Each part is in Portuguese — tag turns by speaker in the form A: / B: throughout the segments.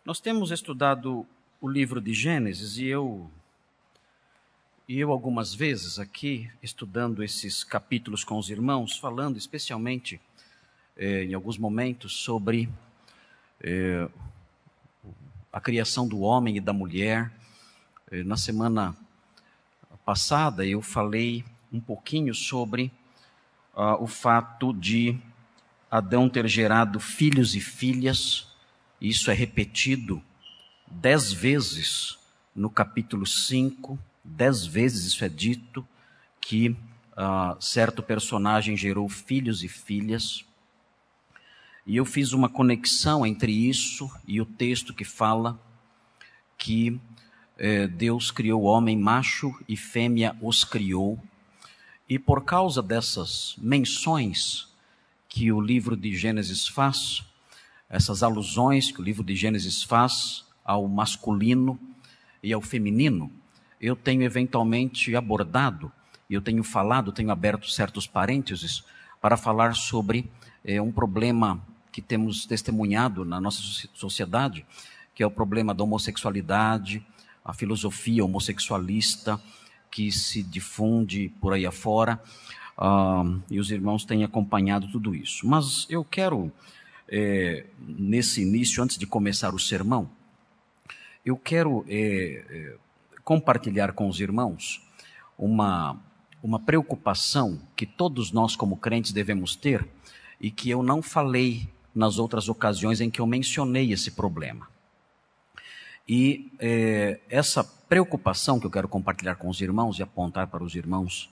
A: Nós temos estudado o livro de Gênesis e eu algumas vezes aqui, estudando esses capítulos com os irmãos, falando especialmente em alguns momentos sobre a criação do homem e da mulher. Na semana passada eu falei um pouquinho sobre o fato de Adão ter gerado filhos e filhas. Isso é repetido 10 vezes no capítulo 5, 10 vezes isso é dito, que certo personagem gerou filhos e filhas. E eu fiz uma conexão entre isso e o texto que fala que Deus criou o homem, macho e fêmea os criou. E por causa dessas menções que o livro de Gênesis faz, essas alusões que o livro de Gênesis faz ao masculino e ao feminino, eu tenho eventualmente abordado, eu tenho falado, tenho aberto certos parênteses para falar sobre um problema que temos testemunhado na nossa sociedade, que é o problema da homossexualidade, a filosofia homossexualista que se difunde por aí afora, e os irmãos têm acompanhado tudo isso. Mas eu quero, nesse início, antes de começar o sermão, eu quero compartilhar com os irmãos uma preocupação que todos nós como crentes devemos ter e que eu não falei nas outras ocasiões em que eu mencionei esse problema. E essa preocupação que eu quero compartilhar com os irmãos e apontar para os irmãos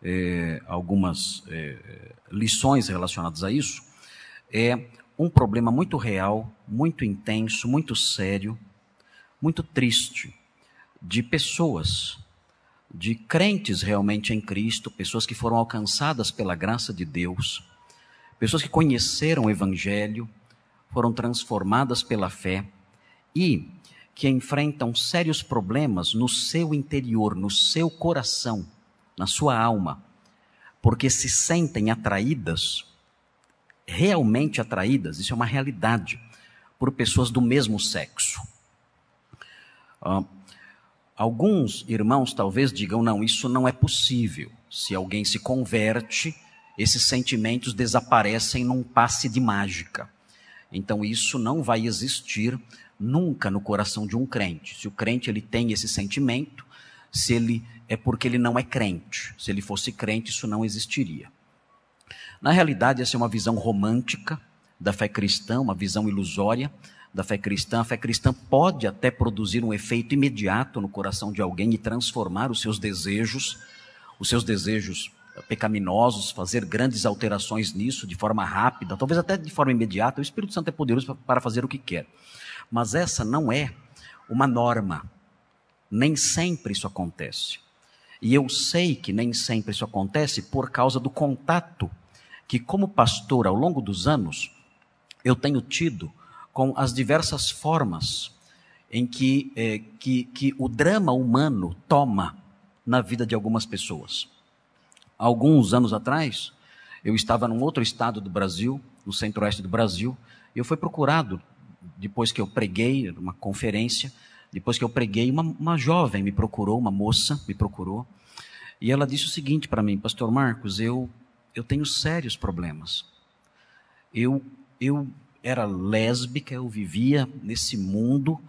A: algumas lições relacionadas a isso, é um problema muito real, muito intenso, muito sério, muito triste, de pessoas, de crentes realmente em Cristo, pessoas que foram alcançadas pela graça de Deus, pessoas que conheceram o Evangelho, foram transformadas pela fé e que enfrentam sérios problemas no seu interior, no seu coração, na sua alma, porque se sentem atraídas, realmente atraídas, isso é uma realidade, por pessoas do mesmo sexo. Alguns irmãos talvez digam, não, isso não é possível. Se alguém se converte, esses sentimentos desaparecem num passe de mágica. Então isso não vai existir nunca no coração de um crente. Se o crente ele tem esse sentimento, se ele é porque ele não é crente. Se ele fosse crente, isso não existiria. Na realidade, essa é uma visão romântica da fé cristã, uma visão ilusória da fé cristã. A fé cristã pode até produzir um efeito imediato no coração de alguém e transformar os seus desejos pecaminosos, fazer grandes alterações nisso de forma rápida, talvez até de forma imediata. O Espírito Santo é poderoso para fazer o que quer. Mas essa não é uma norma. Nem sempre isso acontece. E eu sei que nem sempre isso acontece por causa do contato que, como pastor, ao longo dos anos, eu tenho tido com as diversas formas em que o drama humano toma na vida de algumas pessoas. Alguns anos atrás, eu estava num outro estado do Brasil, no centro-oeste do Brasil, e eu fui procurado, depois que eu preguei, numa conferência, depois que eu preguei, uma jovem me procurou, uma moça me procurou, e ela disse o seguinte para mim: Pastor Marcos, eu tenho sérios problemas. Eu era lésbica, eu vivia nesse mundo,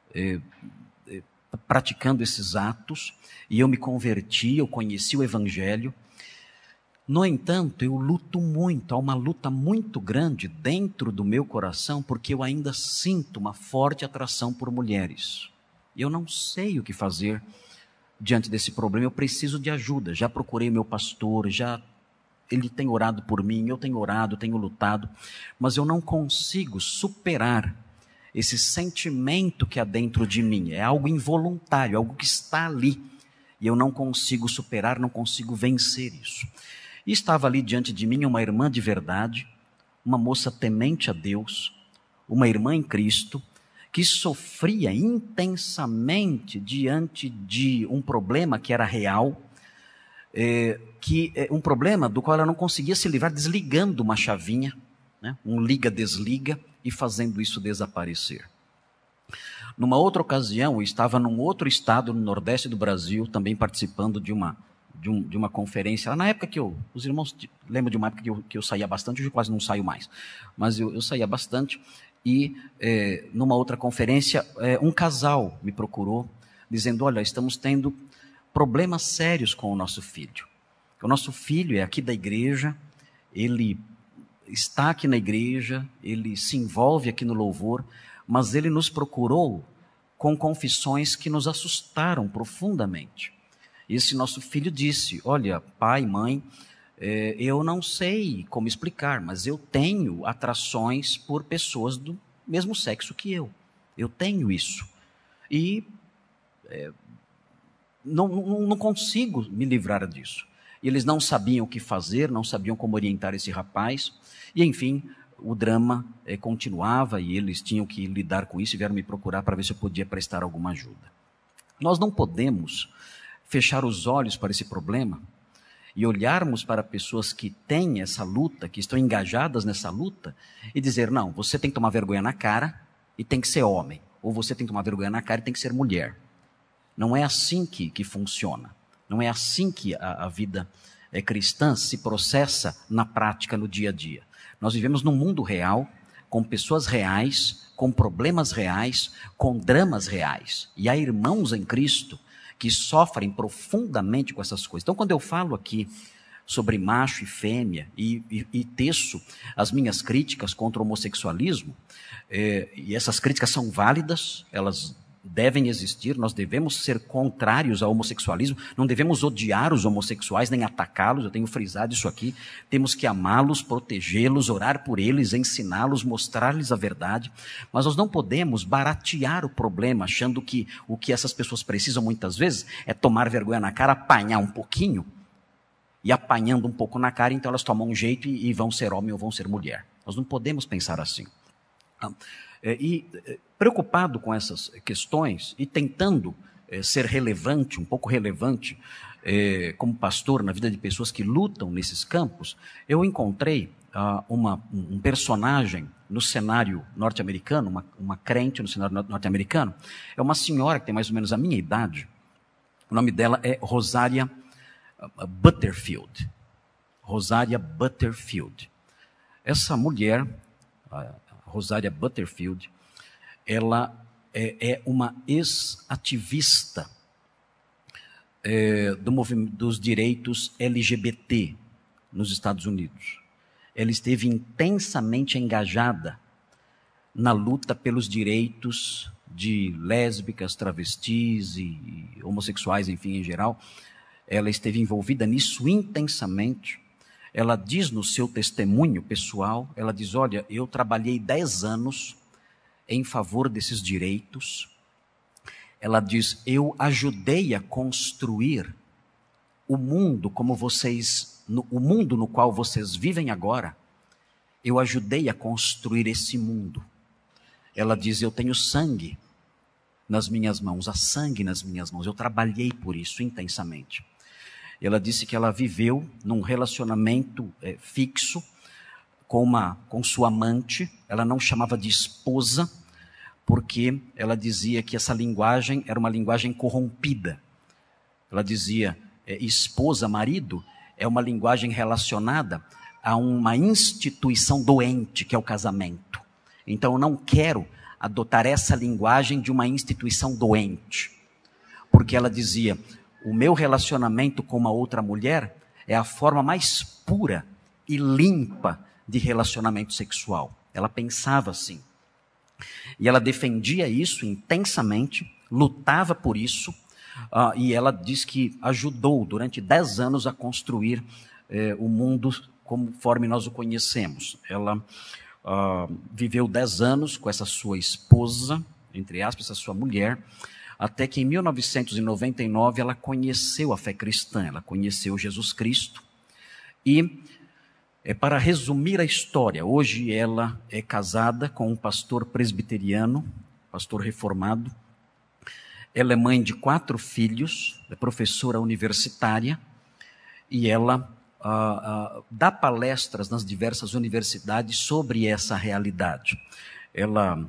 A: praticando esses atos, e eu me converti, eu conheci o Evangelho. No entanto, eu luto muito, há uma luta muito grande dentro do meu coração, porque eu ainda sinto uma forte atração por mulheres. Eu não sei o que fazer diante desse problema, eu preciso de ajuda. Já procurei meu pastor, ele tem orado por mim, eu tenho orado, tenho lutado, mas eu não consigo superar esse sentimento que há dentro de mim. É algo involuntário, algo que está ali, e eu não consigo superar, não consigo vencer isso. E estava ali diante de mim uma irmã de verdade, uma moça temente a Deus, uma irmã em Cristo, que sofria intensamente diante de um problema que era real, um problema do qual ela não conseguia se livrar, desligando uma chavinha, né? Um liga-desliga, e fazendo isso desaparecer. Numa outra ocasião, eu estava num outro estado no Nordeste do Brasil, também participando de uma conferência. Na época os irmãos lembram de uma época que eu saía bastante, hoje eu quase não saio mais, mas eu saía bastante, e numa outra conferência, um casal me procurou, dizendo, olha, estamos tendo problemas sérios com o nosso filho. O nosso filho é aqui da igreja, ele está aqui na igreja, ele se envolve aqui no louvor, mas ele nos procurou com confissões que nos assustaram profundamente. Esse nosso filho disse, olha, pai, mãe, eu não sei como explicar, mas eu tenho atrações por pessoas do mesmo sexo que eu. Eu tenho isso. E não consigo me livrar disso. E eles não sabiam o que fazer, não sabiam como orientar esse rapaz. E, enfim, o drama continuava e eles tinham que lidar com isso e vieram me procurar para ver se eu podia prestar alguma ajuda. Nós não podemos fechar os olhos para esse problema e olharmos para pessoas que têm essa luta, que estão engajadas nessa luta, e dizer, não, você tem que tomar vergonha na cara e tem que ser homem. Ou você tem que tomar vergonha na cara e tem que ser mulher. Não é assim que funciona. Não é assim que a vida cristã se processa na prática, no dia a dia. Nós vivemos num mundo real, com pessoas reais, com problemas reais, com dramas reais. E há irmãos em Cristo que sofrem profundamente com essas coisas. Então, quando eu falo aqui sobre macho e fêmea e teço as minhas críticas contra o homossexualismo, e essas críticas são válidas, elas devem existir, nós devemos ser contrários ao homossexualismo, não devemos odiar os homossexuais, nem atacá-los, eu tenho frisado isso aqui, temos que amá-los, protegê-los, orar por eles, ensiná-los, mostrar-lhes a verdade, mas nós não podemos baratear o problema, achando que o que essas pessoas precisam muitas vezes é tomar vergonha na cara, apanhar um pouquinho, e apanhando um pouco na cara, então elas tomam um jeito e vão ser homem ou vão ser mulher. Nós não podemos pensar assim. Preocupado com essas questões e tentando ser relevante, um pouco relevante, como pastor na vida de pessoas que lutam nesses campos, eu encontrei um personagem no cenário norte-americano, uma crente no cenário norte-americano, é uma senhora que tem mais ou menos a minha idade, o nome dela é Rosaria Butterfield. Rosaria Butterfield. Essa mulher, Rosaria Butterfield, ela é uma ex-ativista dos direitos LGBT nos Estados Unidos. Ela esteve intensamente engajada na luta pelos direitos de lésbicas, travestis e homossexuais, enfim, em geral. Ela esteve envolvida nisso intensamente. Ela diz no seu testemunho pessoal, ela diz, olha, eu trabalhei 10 anos em favor desses direitos. Ela diz, eu ajudei a construir o mundo como o mundo no qual vocês vivem agora, eu ajudei a construir esse mundo. Ela diz, eu tenho sangue nas minhas mãos, há sangue nas minhas mãos, eu trabalhei por isso intensamente. Ela disse que ela viveu num relacionamento fixo com sua amante, ela não chamava de esposa, porque ela dizia que essa linguagem era uma linguagem corrompida. Ela dizia, esposa, marido, é uma linguagem relacionada a uma instituição doente, que é o casamento. Então eu não quero adotar essa linguagem de uma instituição doente. Porque ela dizia, o meu relacionamento com uma outra mulher é a forma mais pura e limpa de relacionamento sexual. Ela pensava assim. E ela defendia isso intensamente, lutava por isso, e ela diz que ajudou durante 10 anos a construir o mundo conforme nós o conhecemos. Ela viveu 10 anos com essa sua esposa, entre aspas, essa sua mulher, até que em 1999 ela conheceu a fé cristã, ela conheceu Jesus Cristo. E, para resumir a história, hoje ela é casada com um pastor presbiteriano, pastor reformado. Ela é mãe de 4 filhos, é professora universitária, e ela dá palestras nas diversas universidades sobre essa realidade. Ela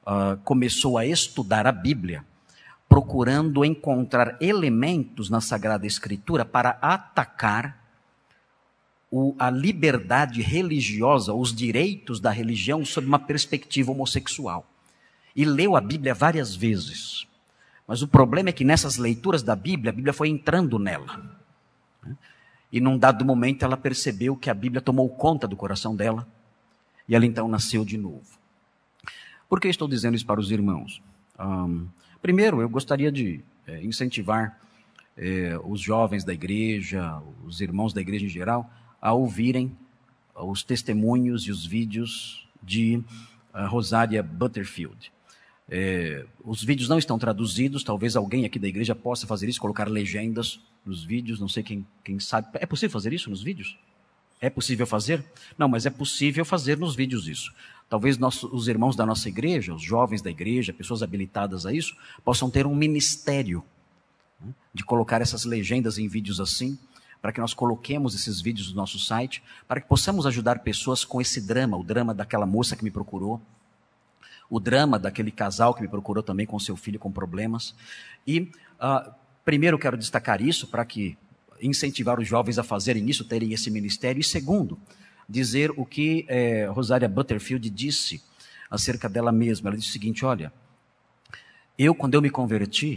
A: começou a estudar a Bíblia, procurando encontrar elementos na Sagrada Escritura para atacar a liberdade religiosa, os direitos da religião sob uma perspectiva homossexual. E leu a Bíblia várias vezes. Mas o problema é que nessas leituras da Bíblia, a Bíblia foi entrando nela. E num dado momento ela percebeu que a Bíblia tomou conta do coração dela. E ela então nasceu de novo. Por que estou dizendo isso para os irmãos? Primeiro, eu gostaria de incentivar os jovens da igreja, os irmãos da igreja em geral, a ouvirem os testemunhos e os vídeos de Rosária Butterfield. Os vídeos não estão traduzidos, talvez alguém aqui da igreja possa fazer isso, colocar legendas nos vídeos, não sei quem sabe. É possível fazer isso nos vídeos? É possível fazer? Não, mas é possível fazer nos vídeos isso. Talvez os irmãos da nossa igreja, os jovens da igreja, pessoas habilitadas a isso, possam ter um ministério de colocar essas legendas em vídeos assim, para que nós coloquemos esses vídeos no nosso site, para que possamos ajudar pessoas com esse drama, o drama daquela moça que me procurou, o drama daquele casal que me procurou também com seu filho com problemas. E primeiro quero destacar isso para que incentivar os jovens a fazerem isso, terem esse ministério. E segundo, dizer o que Rosária Butterfield disse acerca dela mesma. Ela disse o seguinte: olha, quando eu me converti,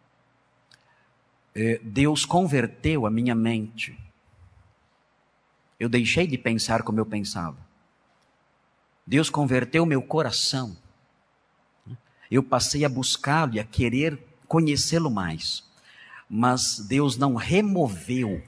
A: Deus converteu a minha mente. Eu deixei de pensar como eu pensava. Deus converteu o meu coração. Eu passei a buscá-lo e a querer conhecê-lo mais. Mas Deus não removeu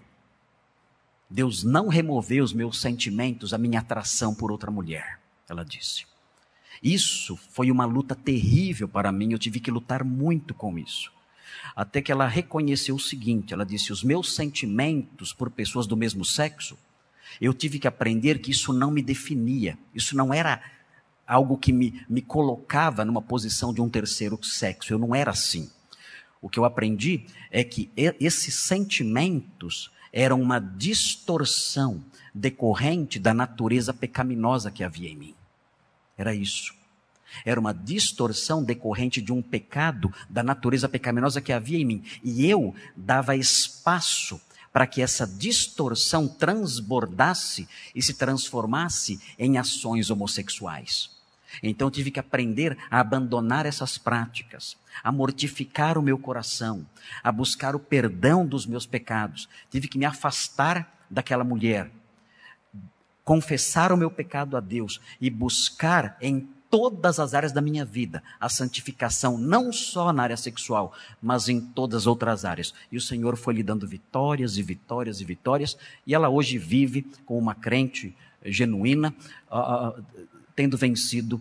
A: os meus sentimentos, a minha atração por outra mulher, ela disse. Isso foi uma luta terrível para mim, eu tive que lutar muito com isso. Até que ela reconheceu o seguinte, ela disse: os meus sentimentos por pessoas do mesmo sexo, eu tive que aprender que isso não me definia, isso não era algo que me colocava numa posição de um terceiro sexo, eu não era assim. O que eu aprendi é que esses sentimentos eram uma distorção decorrente da natureza pecaminosa que havia em mim. Era isso. Era uma distorção decorrente de um pecado da natureza pecaminosa que havia em mim. E eu dava espaço para que essa distorção transbordasse e se transformasse em ações homossexuais. Então eu tive que aprender a abandonar essas práticas, a mortificar o meu coração, a buscar o perdão dos meus pecados. Tive que me afastar daquela mulher, confessar o meu pecado a Deus e buscar em todas as áreas da minha vida a santificação, não só na área sexual, mas em todas as outras áreas. E o Senhor foi lhe dando vitórias e vitórias e vitórias, e ela hoje vive como uma crente genuína, tendo vencido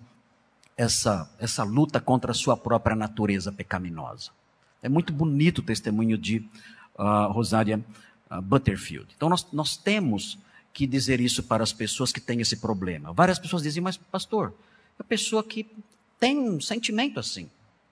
A: essa luta contra a sua própria natureza pecaminosa. É muito bonito o testemunho de Rosária Butterfield. Então nós temos que dizer isso para as pessoas que têm esse problema. Várias pessoas dizem: mas pastor, a pessoa que tem um sentimento assim,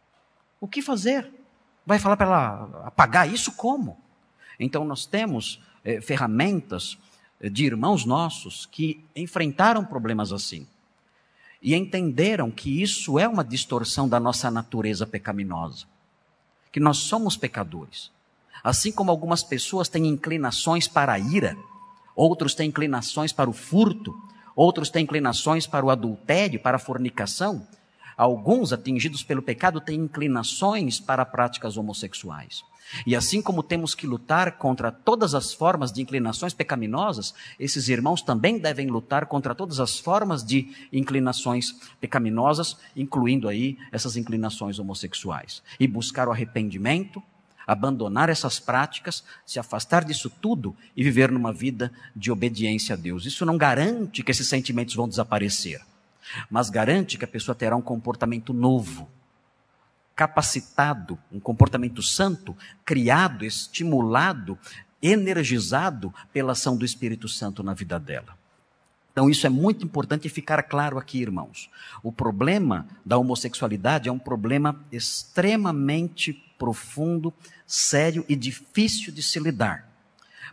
A: o que fazer? Vai falar para ela apagar isso como? Então nós temos ferramentas de irmãos nossos que enfrentaram problemas assim e entenderam que isso é uma distorção da nossa natureza pecaminosa, que nós somos pecadores. Assim como algumas pessoas têm inclinações para a ira, outros têm inclinações para o furto, outros têm inclinações para o adultério, para a fornicação. Alguns, atingidos pelo pecado, têm inclinações para práticas homossexuais. E assim como temos que lutar contra todas as formas de inclinações pecaminosas, esses irmãos também devem lutar contra todas as formas de inclinações pecaminosas, incluindo aí essas inclinações homossexuais. E buscar o arrependimento, abandonar essas práticas, se afastar disso tudo e viver numa vida de obediência a Deus. Isso não garante que esses sentimentos vão desaparecer, mas garante que a pessoa terá um comportamento novo, capacitado, um comportamento santo, criado, estimulado, energizado pela ação do Espírito Santo na vida dela. Então isso é muito importante ficar claro aqui, irmãos. O problema da homossexualidade é um problema extremamente profundo, sério e difícil de se lidar.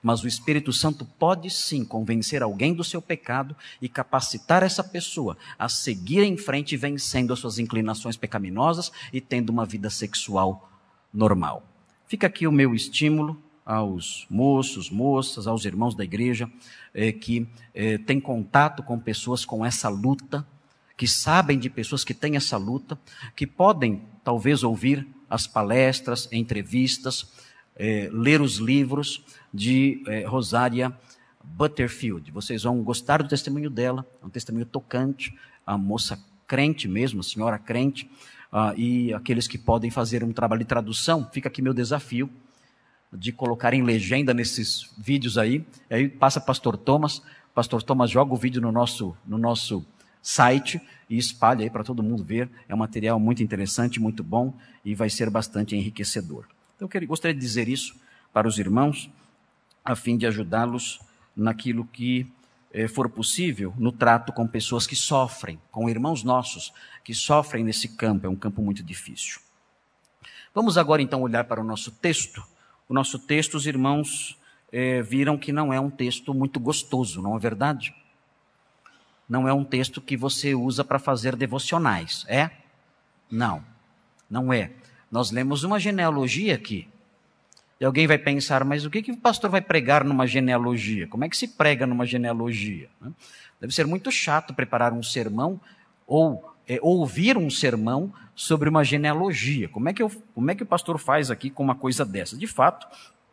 A: Mas o Espírito Santo pode sim convencer alguém do seu pecado e capacitar essa pessoa a seguir em frente, vencendo as suas inclinações pecaminosas e tendo uma vida sexual normal. Fica aqui o meu estímulo aos moços, moças, aos irmãos da igreja que têm contato com pessoas com essa luta, que sabem de pessoas que têm essa luta, que podem talvez ouvir as palestras, entrevistas, ler os livros de Rosária Butterfield. Vocês vão gostar do testemunho dela, é um testemunho tocante, a moça crente mesmo, a senhora crente, e aqueles que podem fazer um trabalho de tradução, fica aqui meu desafio de colocar em legenda nesses vídeos aí passa Pastor Thomas joga o vídeo no nosso site e espalha aí para todo mundo ver, é um material muito interessante, muito bom e vai ser bastante enriquecedor. Então eu gostaria de dizer isso para os irmãos, a fim de ajudá-los naquilo que for possível, no trato com pessoas que sofrem, com irmãos nossos que sofrem nesse campo, é um campo muito difícil. Vamos agora então olhar para o nosso texto. O nosso texto, os irmãos viram que não é um texto muito gostoso, não é verdade? Não é um texto que você usa para fazer devocionais, é? Não, não é. Nós lemos uma genealogia aqui. E alguém vai pensar, mas o que o pastor vai pregar numa genealogia? Como é que se prega numa genealogia? Deve ser muito chato preparar um sermão ou ouvir um sermão sobre uma genealogia. Como é que o pastor faz aqui com uma coisa dessa? De fato,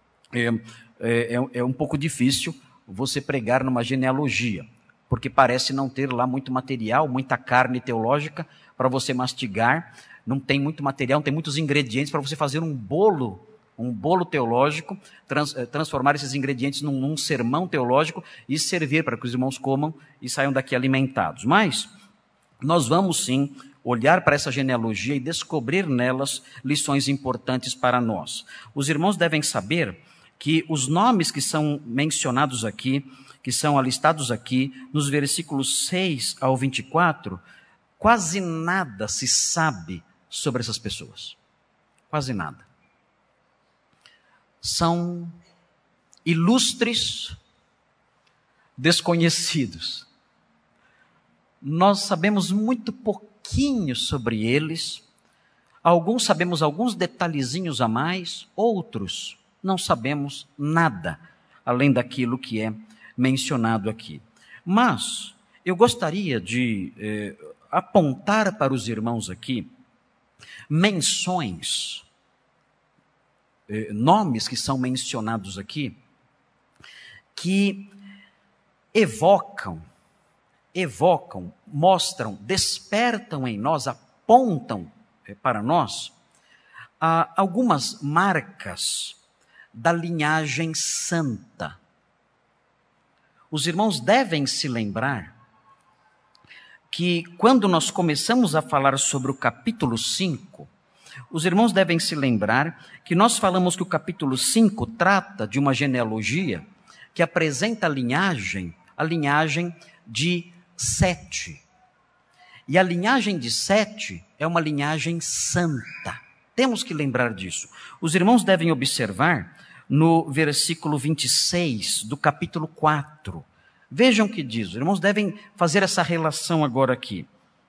A: é um pouco difícil você pregar numa genealogia, porque parece não ter lá muito material, muita carne teológica para você mastigar, não tem muito material, não tem muitos ingredientes para você fazer um bolo teológico, transformar esses ingredientes num sermão teológico e servir para que os irmãos comam e saiam daqui alimentados. Mas nós vamos sim olhar para essa genealogia e descobrir nelas lições importantes para nós. Os irmãos devem saber que os nomes que são mencionados aqui, que são alistados aqui, nos versículos 6 ao 24, quase nada se sabe sobre essas pessoas. Quase nada. São ilustres desconhecidos. Nós sabemos muito pouquinho sobre eles. Alguns sabemos alguns detalhezinhos a mais, outros não sabemos nada, além daquilo que é mencionado aqui. Mas eu gostaria de apontar para os irmãos aqui menções, nomes que são mencionados aqui, que evocam, mostram, despertam em nós, apontam para nós algumas marcas da linhagem santa. Os irmãos devem se lembrar que quando nós começamos a falar sobre o capítulo 5, os irmãos devem se lembrar que nós falamos que o capítulo 5 trata de uma genealogia que apresenta a linhagem de Sete. E a linhagem de Sete é uma linhagem santa. Temos que lembrar disso. Os irmãos devem observar no versículo 26 do capítulo 4. Vejam o que diz. Os irmãos devem fazer essa relação agora aqui.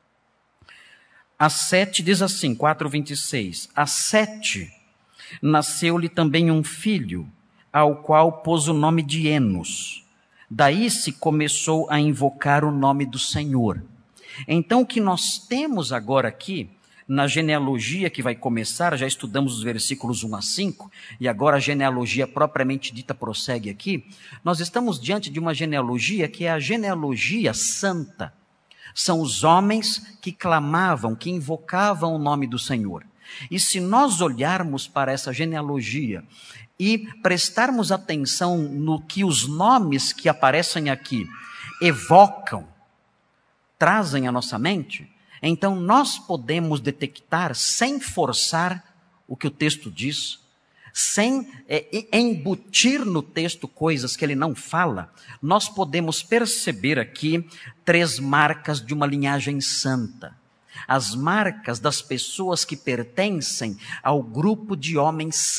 A: A Sete diz assim, 4:26. A Sete nasceu-lhe também um filho, ao qual pôs o nome de Enos. Daí se começou a invocar o nome do Senhor. Então o que nós temos agora aqui, na genealogia que vai começar, já estudamos os versículos 1 a 5, e agora a genealogia propriamente dita prossegue aqui, nós estamos diante de uma genealogia que é a genealogia santa. São os homens que clamavam, que invocavam o nome do Senhor. E se nós olharmos para essa genealogia e prestarmos atenção no que os nomes que aparecem aqui evocam, trazem à nossa mente, então nós podemos detectar, sem forçar o que o texto diz, sem embutir no texto coisas que ele não fala, nós podemos perceber aqui 3 marcas de uma linhagem santa. As marcas das pessoas que pertencem ao grupo de homens santos.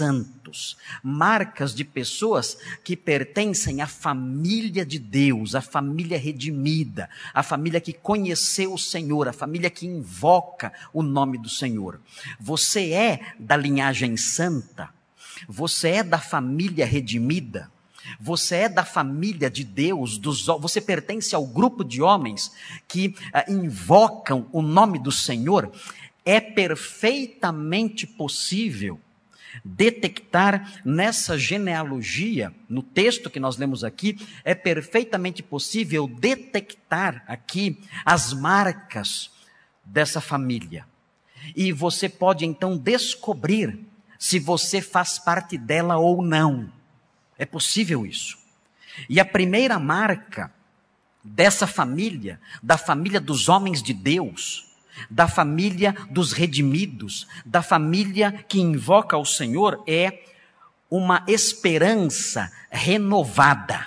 A: marcas de pessoas que pertencem à família de Deus, à família redimida, à família que conheceu o Senhor, à família que invoca o nome do Senhor. Você é da linhagem santa, você é da família redimida, você é da família de Deus, você pertence ao grupo de homens que invocam o nome do Senhor. É perfeitamente possível detectar nessa genealogia, no texto que nós lemos aqui, é perfeitamente possível detectar aqui as marcas dessa família. E você pode então descobrir se você faz parte dela ou não. É possível isso. E a primeira marca dessa família, da família dos homens de Deus, da família dos redimidos, da família que invoca o Senhor, é uma esperança renovada.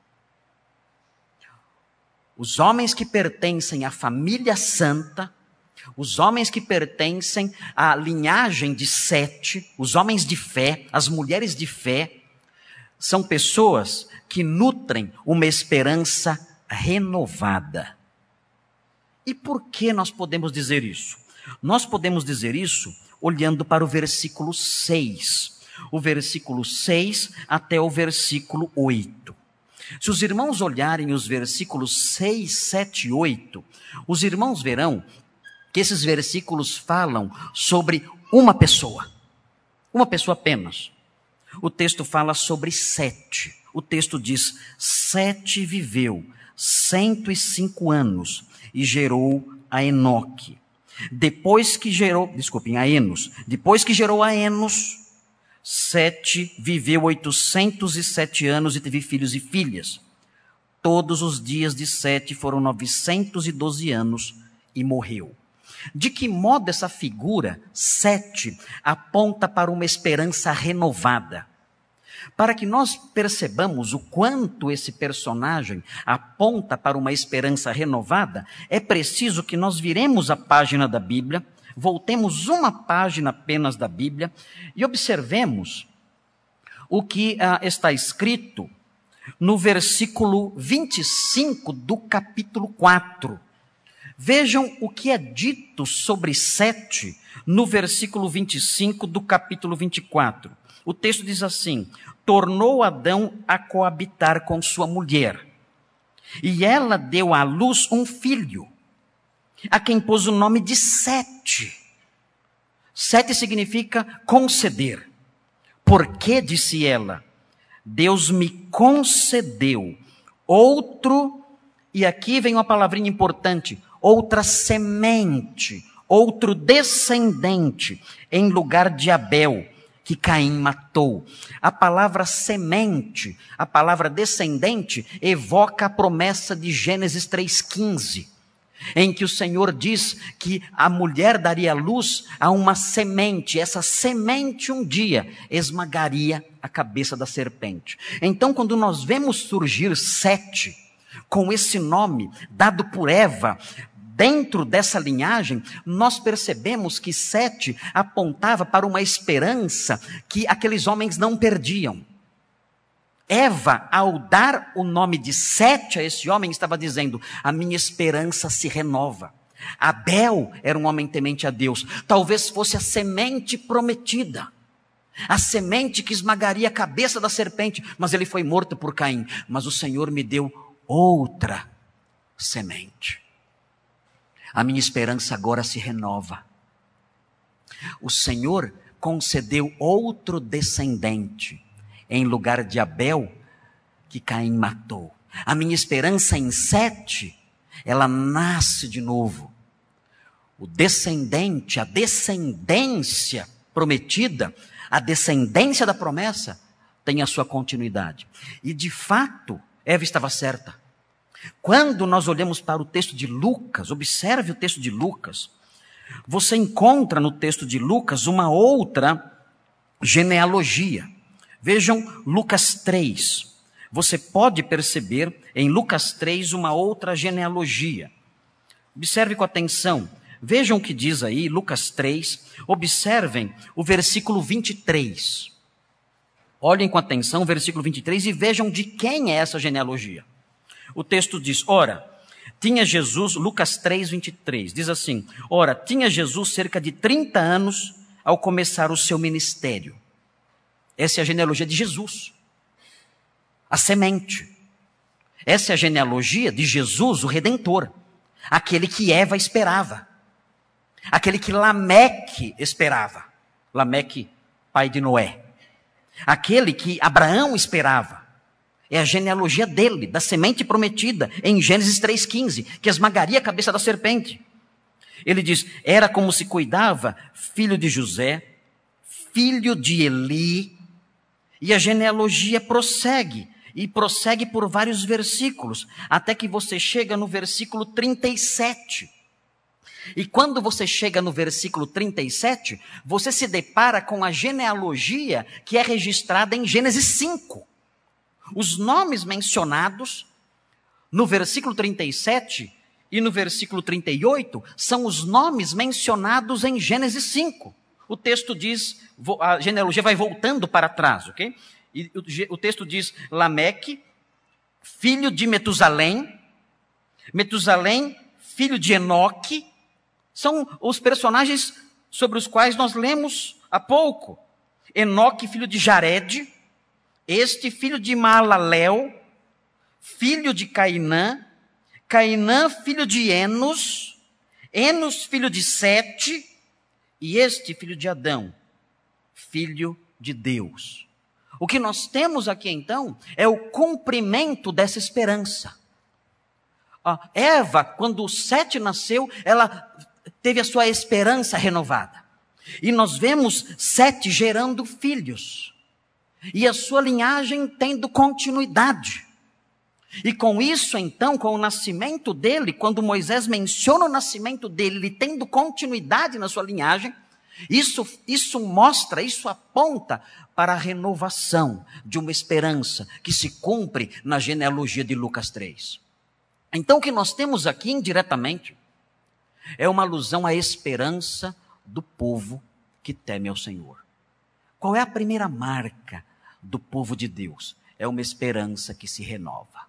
A: Os homens que pertencem à família santa, os homens que pertencem à linhagem de Sete, os homens de fé, as mulheres de fé, são pessoas que nutrem uma esperança renovada. E por que nós podemos dizer isso? Nós podemos dizer isso olhando para o versículo 6. O versículo 6 até o versículo 8. Se os irmãos olharem os versículos 6, 7 e 8, os irmãos verão que esses versículos falam sobre uma pessoa apenas. O texto fala sobre Sete. O texto diz: Sete viveu 105 anos e gerou a Enoque. Depois que gerou a Enos. Depois que gerou a Enos, Sete viveu 807 anos e teve filhos e filhas. Todos os dias de Sete foram 912 anos e morreu. De que modo essa figura, Sete, aponta para uma esperança renovada? Para que nós percebamos o quanto esse personagem aponta para uma esperança renovada, é preciso que nós viremos a página da Bíblia, voltemos uma página apenas da Bíblia e observemos o que está escrito no versículo 25 do capítulo 4. Vejam o que é dito sobre Sete no versículo 25 do capítulo 24. O texto diz assim: tornou Adão a coabitar com sua mulher, e ela deu à luz um filho, a quem pôs o nome de Sete. Sete significa conceder. Porque, disse ela, Deus me concedeu outro, e aqui vem uma palavrinha importante, outra semente, outro descendente, em lugar de Abel, que Caim matou. A palavra semente, a palavra descendente, evoca a promessa de Gênesis 3,15, em que o Senhor diz que a mulher daria luz a uma semente. Essa semente um dia esmagaria a cabeça da serpente. Então, quando nós vemos surgir Sete, com esse nome dado por Eva, dentro dessa linhagem, nós percebemos que Sete apontava para uma esperança que aqueles homens não perdiam. Eva, ao dar o nome de Sete a esse homem, estava dizendo: a minha esperança se renova. Abel era um homem temente a Deus. Talvez fosse a semente prometida, a semente que esmagaria a cabeça da serpente, mas ele foi morto por Caim. Mas o Senhor me deu outra semente. A minha esperança agora se renova. O Senhor concedeu outro descendente em lugar de Abel, que Caim matou. A minha esperança em Sete, ela nasce de novo. O descendente, a descendência prometida, a descendência da promessa, tem a sua continuidade. E de fato, Eva estava certa. Quando nós olhamos para o texto de Lucas, observe o texto de Lucas, você encontra no texto de Lucas uma outra genealogia. Vejam Lucas 3. Você pode perceber em Lucas 3 uma outra genealogia. Observe com atenção. Vejam o que diz aí, Lucas 3. Observem o versículo 23. Olhem com atenção o versículo 23 e vejam de quem é essa genealogia. O texto diz, ora, tinha Jesus, Lucas 3, 23, diz assim, ora, tinha Jesus cerca de 30 anos ao começar o seu ministério. Essa é a genealogia de Jesus, a semente. Essa é a genealogia de Jesus, o Redentor, aquele que Eva esperava, aquele que Lameque esperava. Lameque, pai de Noé. Aquele que Abraão esperava. É a genealogia dele, da semente prometida, em Gênesis 3,15, que esmagaria a cabeça da serpente. Ele diz, era como se cuidava, filho de José, filho de Eli, e a genealogia prossegue, e prossegue por vários versículos, até que você chega no versículo 37. E quando você chega no versículo 37, você se depara com a genealogia que é registrada em Gênesis 5. Os nomes mencionados no versículo 37 e no versículo 38 são os nomes mencionados em Gênesis 5. O texto diz, a genealogia vai voltando para trás, ok? E o texto diz, Lameque, filho de Metusalém, Metusalém, filho de Enoque. São os personagens sobre os quais nós lemos há pouco. Enoque, filho de Jared, este filho de Maalalel, filho de Cainã, Cainã, filho de Enos, Enos, filho de Sete, e este filho de Adão, filho de Deus. O que nós temos aqui então é o cumprimento dessa esperança. Eva, quando Sete nasceu, ela teve a sua esperança renovada. E nós vemos Sete gerando filhos. E a sua linhagem tendo continuidade. E com isso, então, com o nascimento dele, quando Moisés menciona o nascimento dele, ele tendo continuidade na sua linhagem, isso mostra, isso aponta para a renovação de uma esperança que se cumpre na genealogia de Lucas 3. Então, o que nós temos aqui indiretamente é uma alusão à esperança do povo que teme ao Senhor. Qual é a primeira marca do povo de Deus? É uma esperança que se renova.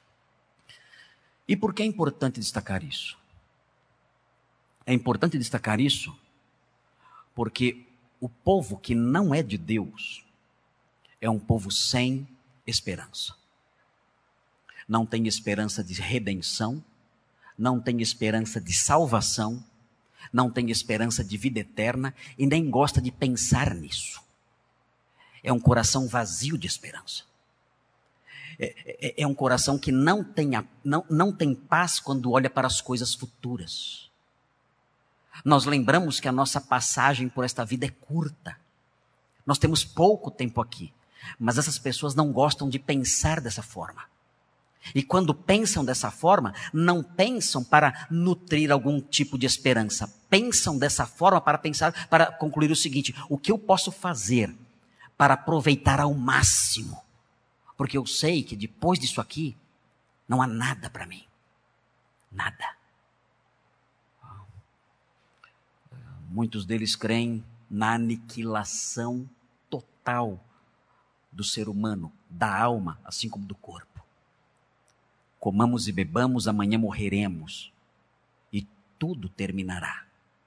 A: E por que é importante destacar isso? É importante destacar isso porque o povo que não é de Deus é um povo sem esperança. Não tem esperança de redenção, não tem esperança de salvação, não tem esperança de vida eterna e nem gosta de pensar nisso. É um coração vazio de esperança. É um coração que não tem paz quando olha para as coisas futuras. Nós lembramos que a nossa passagem por esta vida é curta. Nós temos pouco tempo aqui, mas essas pessoas não gostam de pensar dessa forma. E quando pensam dessa forma, não pensam para nutrir algum tipo de esperança. Pensam dessa forma para concluir o seguinte: o que eu posso fazer para aproveitar ao máximo? Porque eu sei que depois disso aqui, não há nada para mim. Nada. Muitos deles creem na aniquilação total do ser humano, da alma, assim como do corpo. Comamos e bebamos, amanhã morreremos. E tudo terminará.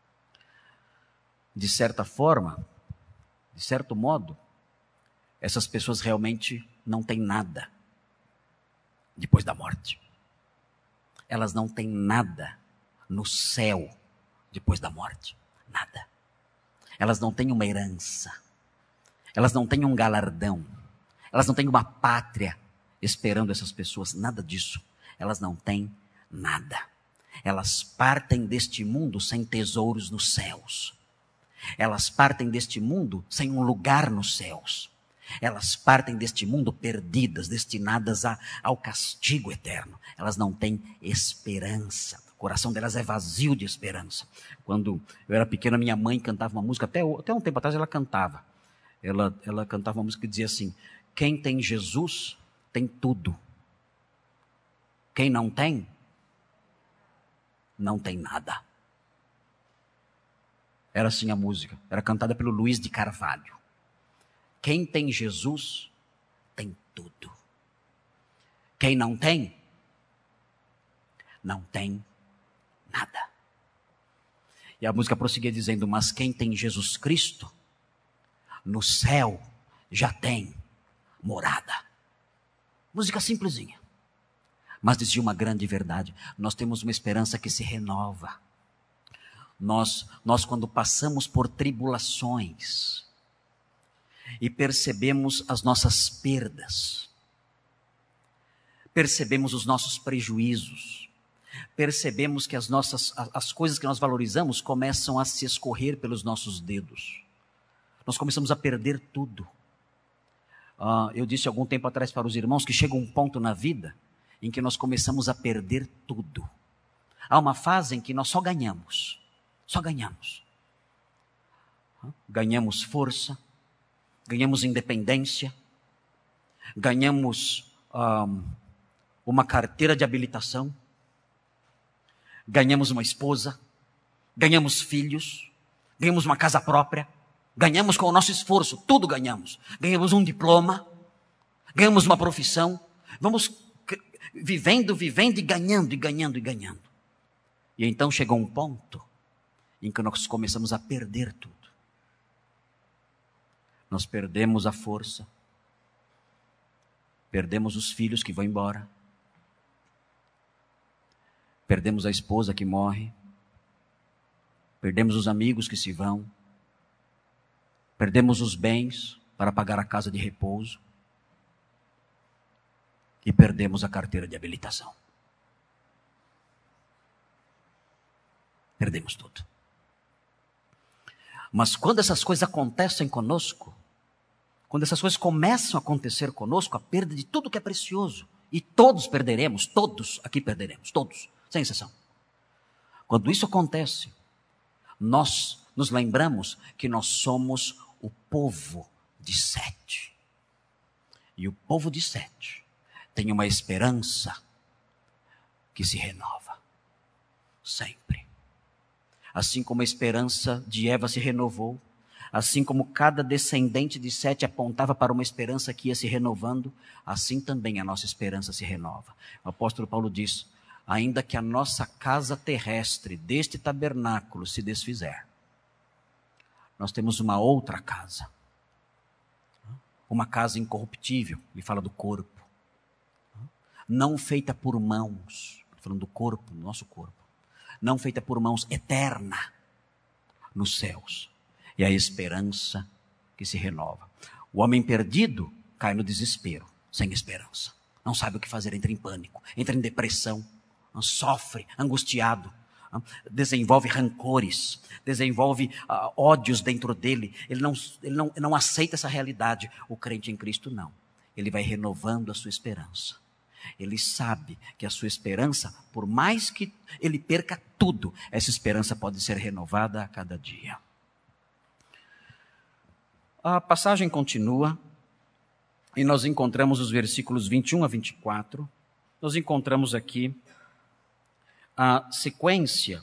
A: De certa forma, de certo modo, essas pessoas realmente não têm nada depois da morte. Elas não têm nada no céu depois da morte. Nada. Elas não têm uma herança. Elas não têm um galardão. Elas não têm uma pátria esperando essas pessoas. Nada disso. Elas não têm nada. Elas partem deste mundo sem tesouros nos céus. Elas partem deste mundo sem um lugar nos céus. Elas partem deste mundo perdidas, destinadas ao castigo eterno. Elas não têm esperança. O coração delas é vazio de esperança. Quando eu era pequena, minha mãe cantava uma música, até um tempo atrás ela cantava. Ela cantava uma música que dizia assim: quem tem Jesus tem tudo. Quem não tem, não tem nada. Era assim a música. Era cantada pelo Luiz de Carvalho. Quem tem Jesus tem tudo. Quem não tem, não tem nada. E a música prosseguia dizendo: mas quem tem Jesus Cristo, no céu já tem morada. Música simplesinha, mas dizia uma grande verdade. Nós temos uma esperança que se renova. Nós quando passamos por tribulações e percebemos as nossas perdas, percebemos os nossos prejuízos, percebemos que as coisas que nós valorizamos começam a se escorrer pelos nossos dedos. Nós começamos a perder tudo. Eu disse algum tempo atrás para os irmãos que chega um ponto na vida em que nós começamos a perder tudo. Há uma fase em que nós só ganhamos. Só ganhamos. Ganhamos força, ganhamos independência, ganhamos uma carteira de habilitação, ganhamos uma esposa, ganhamos filhos, ganhamos uma casa própria, ganhamos com o nosso esforço, tudo ganhamos. Ganhamos um diploma, ganhamos uma profissão, vamos vivendo e ganhando, e ganhando, e ganhando. E então chegou um ponto em que nós começamos a perder tudo. Nós perdemos a força, perdemos os filhos que vão embora, perdemos a esposa que morre, perdemos os amigos que se vão, perdemos os bens para pagar a casa de repouso e perdemos a carteira de habilitação. Perdemos tudo. Mas quando essas coisas acontecem conosco, quando essas coisas começam a acontecer conosco, a perda de tudo que é precioso, e todos perderemos, todos aqui perderemos, todos, sem exceção. Quando isso acontece, nós nos lembramos que nós somos o povo de Sete. E o povo de Sete tem uma esperança que se renova sempre. Assim como a esperança de Eva se renovou, assim como cada descendente de Sete apontava para uma esperança que ia se renovando, assim também a nossa esperança se renova. O apóstolo Paulo diz: ainda que a nossa casa terrestre deste tabernáculo se desfizer, nós temos uma outra casa. Uma casa incorruptível, ele fala do corpo. Não feita por mãos, falando do corpo, do nosso corpo. Não feita por mãos, eterna, nos céus. E a esperança que se renova. O homem perdido cai no desespero, sem esperança. Não sabe o que fazer, entra em pânico, entra em depressão, sofre, angustiado, desenvolve rancores, desenvolve ódios dentro dele. Ele não aceita essa realidade. O crente em Cristo não. Ele vai renovando a sua esperança. Ele sabe que a sua esperança, por mais que ele perca tudo, essa esperança pode ser renovada a cada dia. A passagem continua e nós encontramos os versículos 21 a 24. Nós encontramos aqui a sequência,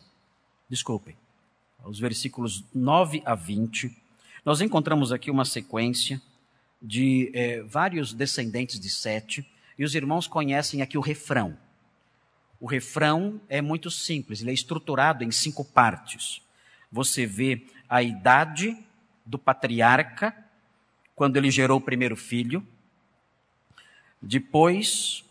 A: os versículos 9 a 20. Nós encontramos aqui uma sequência de vários descendentes de Sete. E os irmãos conhecem aqui o refrão. O refrão é muito simples, ele é estruturado em 5 partes. Você vê a idade do patriarca, quando ele gerou o primeiro filho. Depois,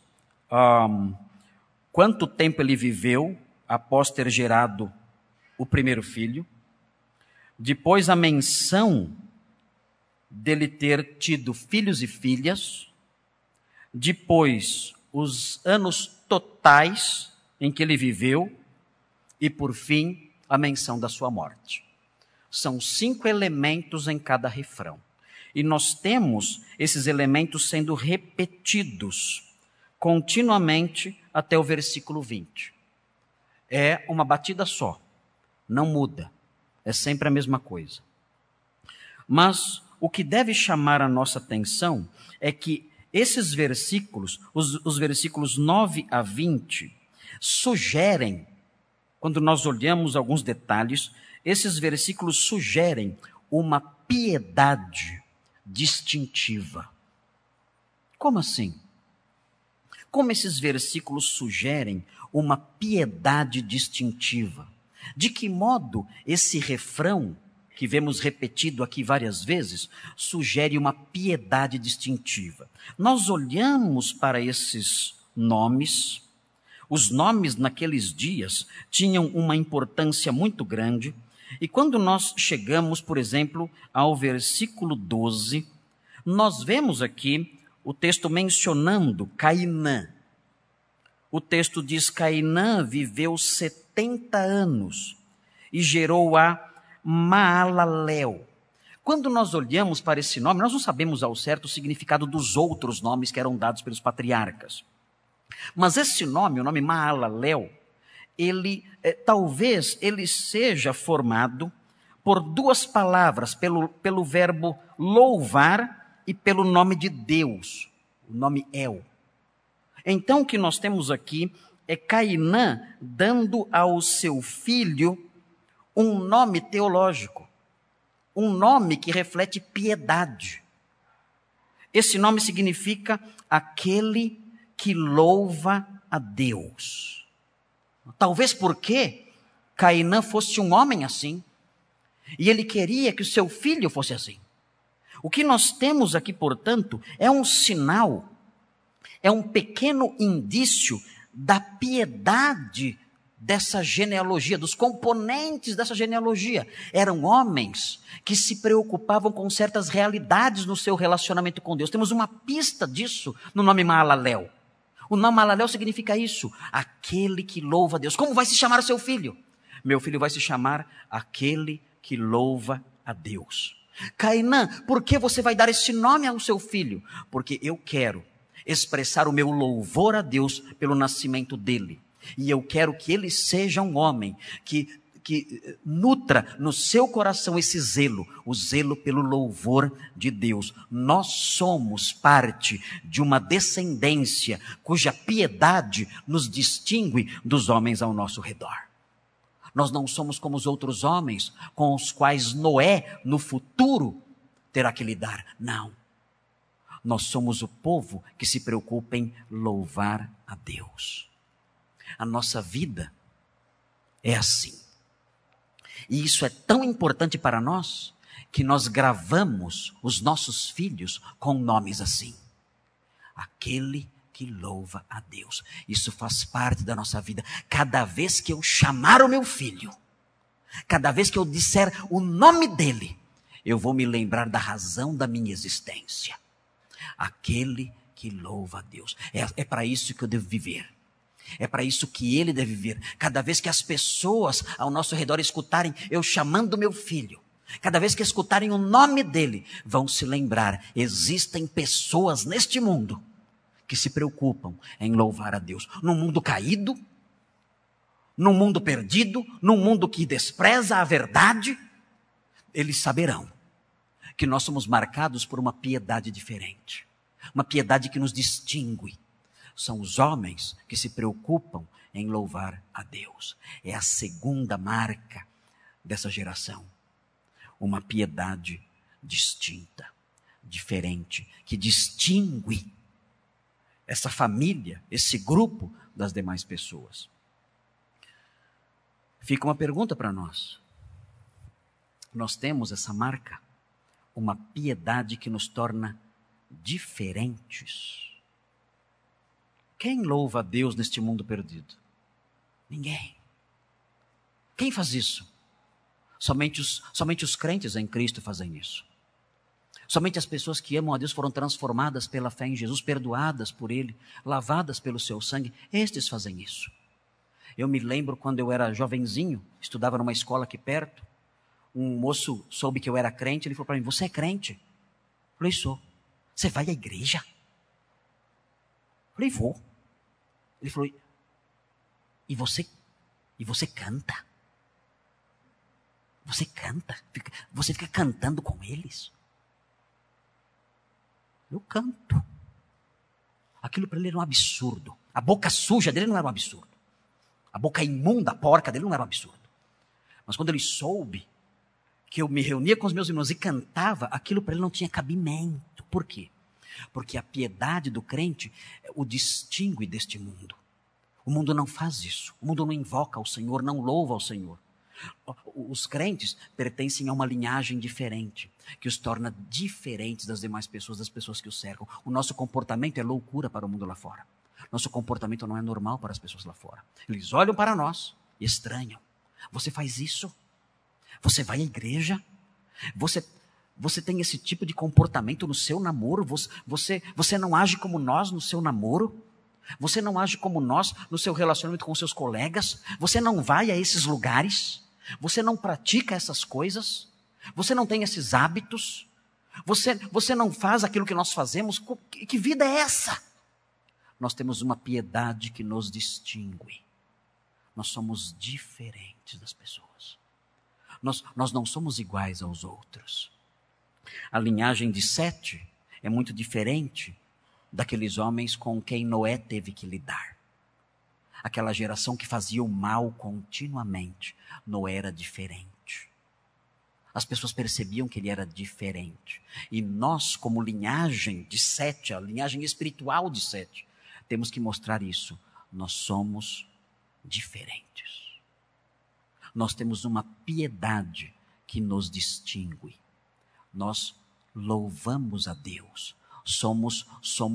A: quanto tempo ele viveu após ter gerado o primeiro filho. Depois, a menção dele ter tido filhos e filhas. Depois, os anos totais em que ele viveu. E, por fim, a menção da sua morte. São 5 elementos em cada refrão. E nós temos esses elementos sendo repetidos continuamente até o versículo 20. É uma batida só. Não muda. É sempre a mesma coisa. Mas o que deve chamar a nossa atenção é que esses versículos, os versículos 9 a 20, sugerem, quando nós olhamos alguns detalhes, esses versículos sugerem uma piedade distintiva. Como assim? Como esses versículos sugerem uma piedade distintiva? De que modo esse refrão, que vemos repetido aqui várias vezes, sugere uma piedade distintiva? Nós olhamos para esses nomes. Os nomes naqueles dias tinham uma importância muito grande. E quando nós chegamos, por exemplo, ao versículo 12, nós vemos aqui o texto mencionando Cainã. O texto diz: Cainã viveu 70 anos e gerou a Maalalel. Quando nós olhamos para esse nome, nós não sabemos ao certo o significado dos outros nomes que eram dados pelos patriarcas. Mas esse nome, o nome Maalalel, talvez ele seja formado por duas palavras, pelo verbo louvar e pelo nome de Deus, o nome El. Então o que nós temos aqui é Cainã dando ao seu filho um nome teológico, um nome que reflete piedade. Esse nome significa aquele que louva a Deus. Talvez porque Cainã fosse um homem assim, e ele queria que o seu filho fosse assim. O que nós temos aqui, portanto, é um sinal, é um pequeno indício da piedade dessa genealogia, dos componentes dessa genealogia. Eram homens que se preocupavam com certas realidades no seu relacionamento com Deus. Temos uma pista disso no nome Maalalel. O nome Maalalel significa isso, aquele que louva a Deus. Como vai se chamar o seu filho? Meu filho vai se chamar aquele que louva a Deus. Cainã, por que você vai dar esse nome ao seu filho? Porque eu quero expressar o meu louvor a Deus pelo nascimento dele. E eu quero que ele seja um homem que nutra no seu coração esse zelo, o zelo pelo louvor de Deus. Nós somos parte de uma descendência cuja piedade nos distingue dos homens ao nosso redor. Nós não somos como os outros homens com os quais Noé, no futuro, terá que lidar. Não. Nós somos o povo que se preocupa em louvar a Deus. A nossa vida é assim. E isso é tão importante para nós que nós gravamos os nossos filhos com nomes assim. Aquele que louva a Deus. Isso faz parte da nossa vida. Cada vez que eu chamar o meu filho, cada vez que eu disser o nome dele, eu vou me lembrar da razão da minha existência. Aquele que louva a Deus. É para isso que eu devo viver. É para isso que ele deve viver. Cada vez que as pessoas ao nosso redor escutarem eu chamando meu filho, cada vez que escutarem o nome dele, vão se lembrar, existem pessoas neste mundo que se preocupam em louvar a Deus. Num mundo caído, num mundo perdido, num mundo que despreza a verdade, eles saberão que nós somos marcados por uma piedade diferente. Uma piedade que nos distingue. São os homens que se preocupam em louvar a Deus. É a segunda marca dessa geração. Uma piedade distinta, diferente, que distingue essa família, esse grupo das demais pessoas. Fica uma pergunta para nós. Nós temos essa marca, uma piedade que nos torna diferentes. Quem louva a Deus neste mundo perdido? Ninguém. Quem faz isso? Somente os crentes em Cristo fazem isso. Somente as pessoas que amam a Deus foram transformadas pela fé em Jesus, perdoadas por Ele, lavadas pelo seu sangue. Estes fazem isso. Eu me lembro quando eu era jovenzinho, estudava numa escola aqui perto, um moço soube que eu era crente, ele falou para mim: você é crente? Eu falei: sou. Você vai à igreja? Eu falei: vou. Ele falou: e você canta? Você canta? Você fica cantando com eles? Eu canto. Aquilo para ele era um absurdo. A boca suja dele não era um absurdo. A boca imunda, porca dele não era um absurdo. Mas quando ele soube que eu me reunia com os meus irmãos e cantava, aquilo para ele não tinha cabimento. Por quê? Porque a piedade do crente o distingue deste mundo. O mundo não faz isso. O mundo não invoca ao Senhor, não louva ao Senhor. Os crentes pertencem a uma linhagem diferente, que os torna diferentes das demais pessoas, das pessoas que os cercam. O nosso comportamento é loucura para o mundo lá fora. Nosso comportamento não é normal para as pessoas lá fora. Eles olham para nós e estranham. Você faz isso? Você vai à igreja? Você tem esse tipo de comportamento no seu namoro? Você não age como nós no seu namoro? Você não age como nós no seu relacionamento com seus colegas? Você não vai a esses lugares? Você não pratica essas coisas? Você não tem esses hábitos? Você não faz aquilo que nós fazemos? Que vida é essa? Nós temos uma piedade que nos distingue. Nós somos diferentes das pessoas. Nós não somos iguais aos outros. A linhagem de Sete é muito diferente daqueles homens com quem Noé teve que lidar. Aquela geração que fazia o mal continuamente. Noé era diferente. As pessoas percebiam que ele era diferente. E nós, como linhagem de Sete, a linhagem espiritual de Sete, temos que mostrar isso. Nós somos diferentes. Nós temos uma piedade que nos distingue. Nós louvamos a Deus. Somos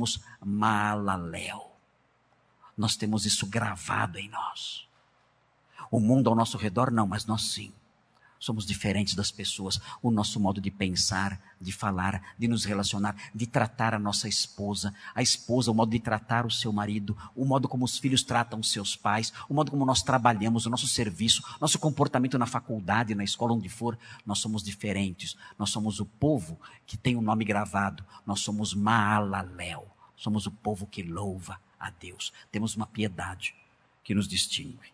A: Maalalel. Nós temos isso gravado em nós. O mundo ao nosso redor não, mas nós sim. Somos diferentes das pessoas. O nosso modo de pensar, de falar, de nos relacionar, de tratar a nossa esposa, o modo de tratar o seu marido, o modo como os filhos tratam os seus pais, o modo como nós trabalhamos, o nosso serviço, nosso comportamento na faculdade, na escola, onde for, nós somos diferentes. Nós somos o povo que tem o nome gravado. Nós somos Maalalel. Somos o povo que louva a Deus. Temos uma piedade que nos distingue.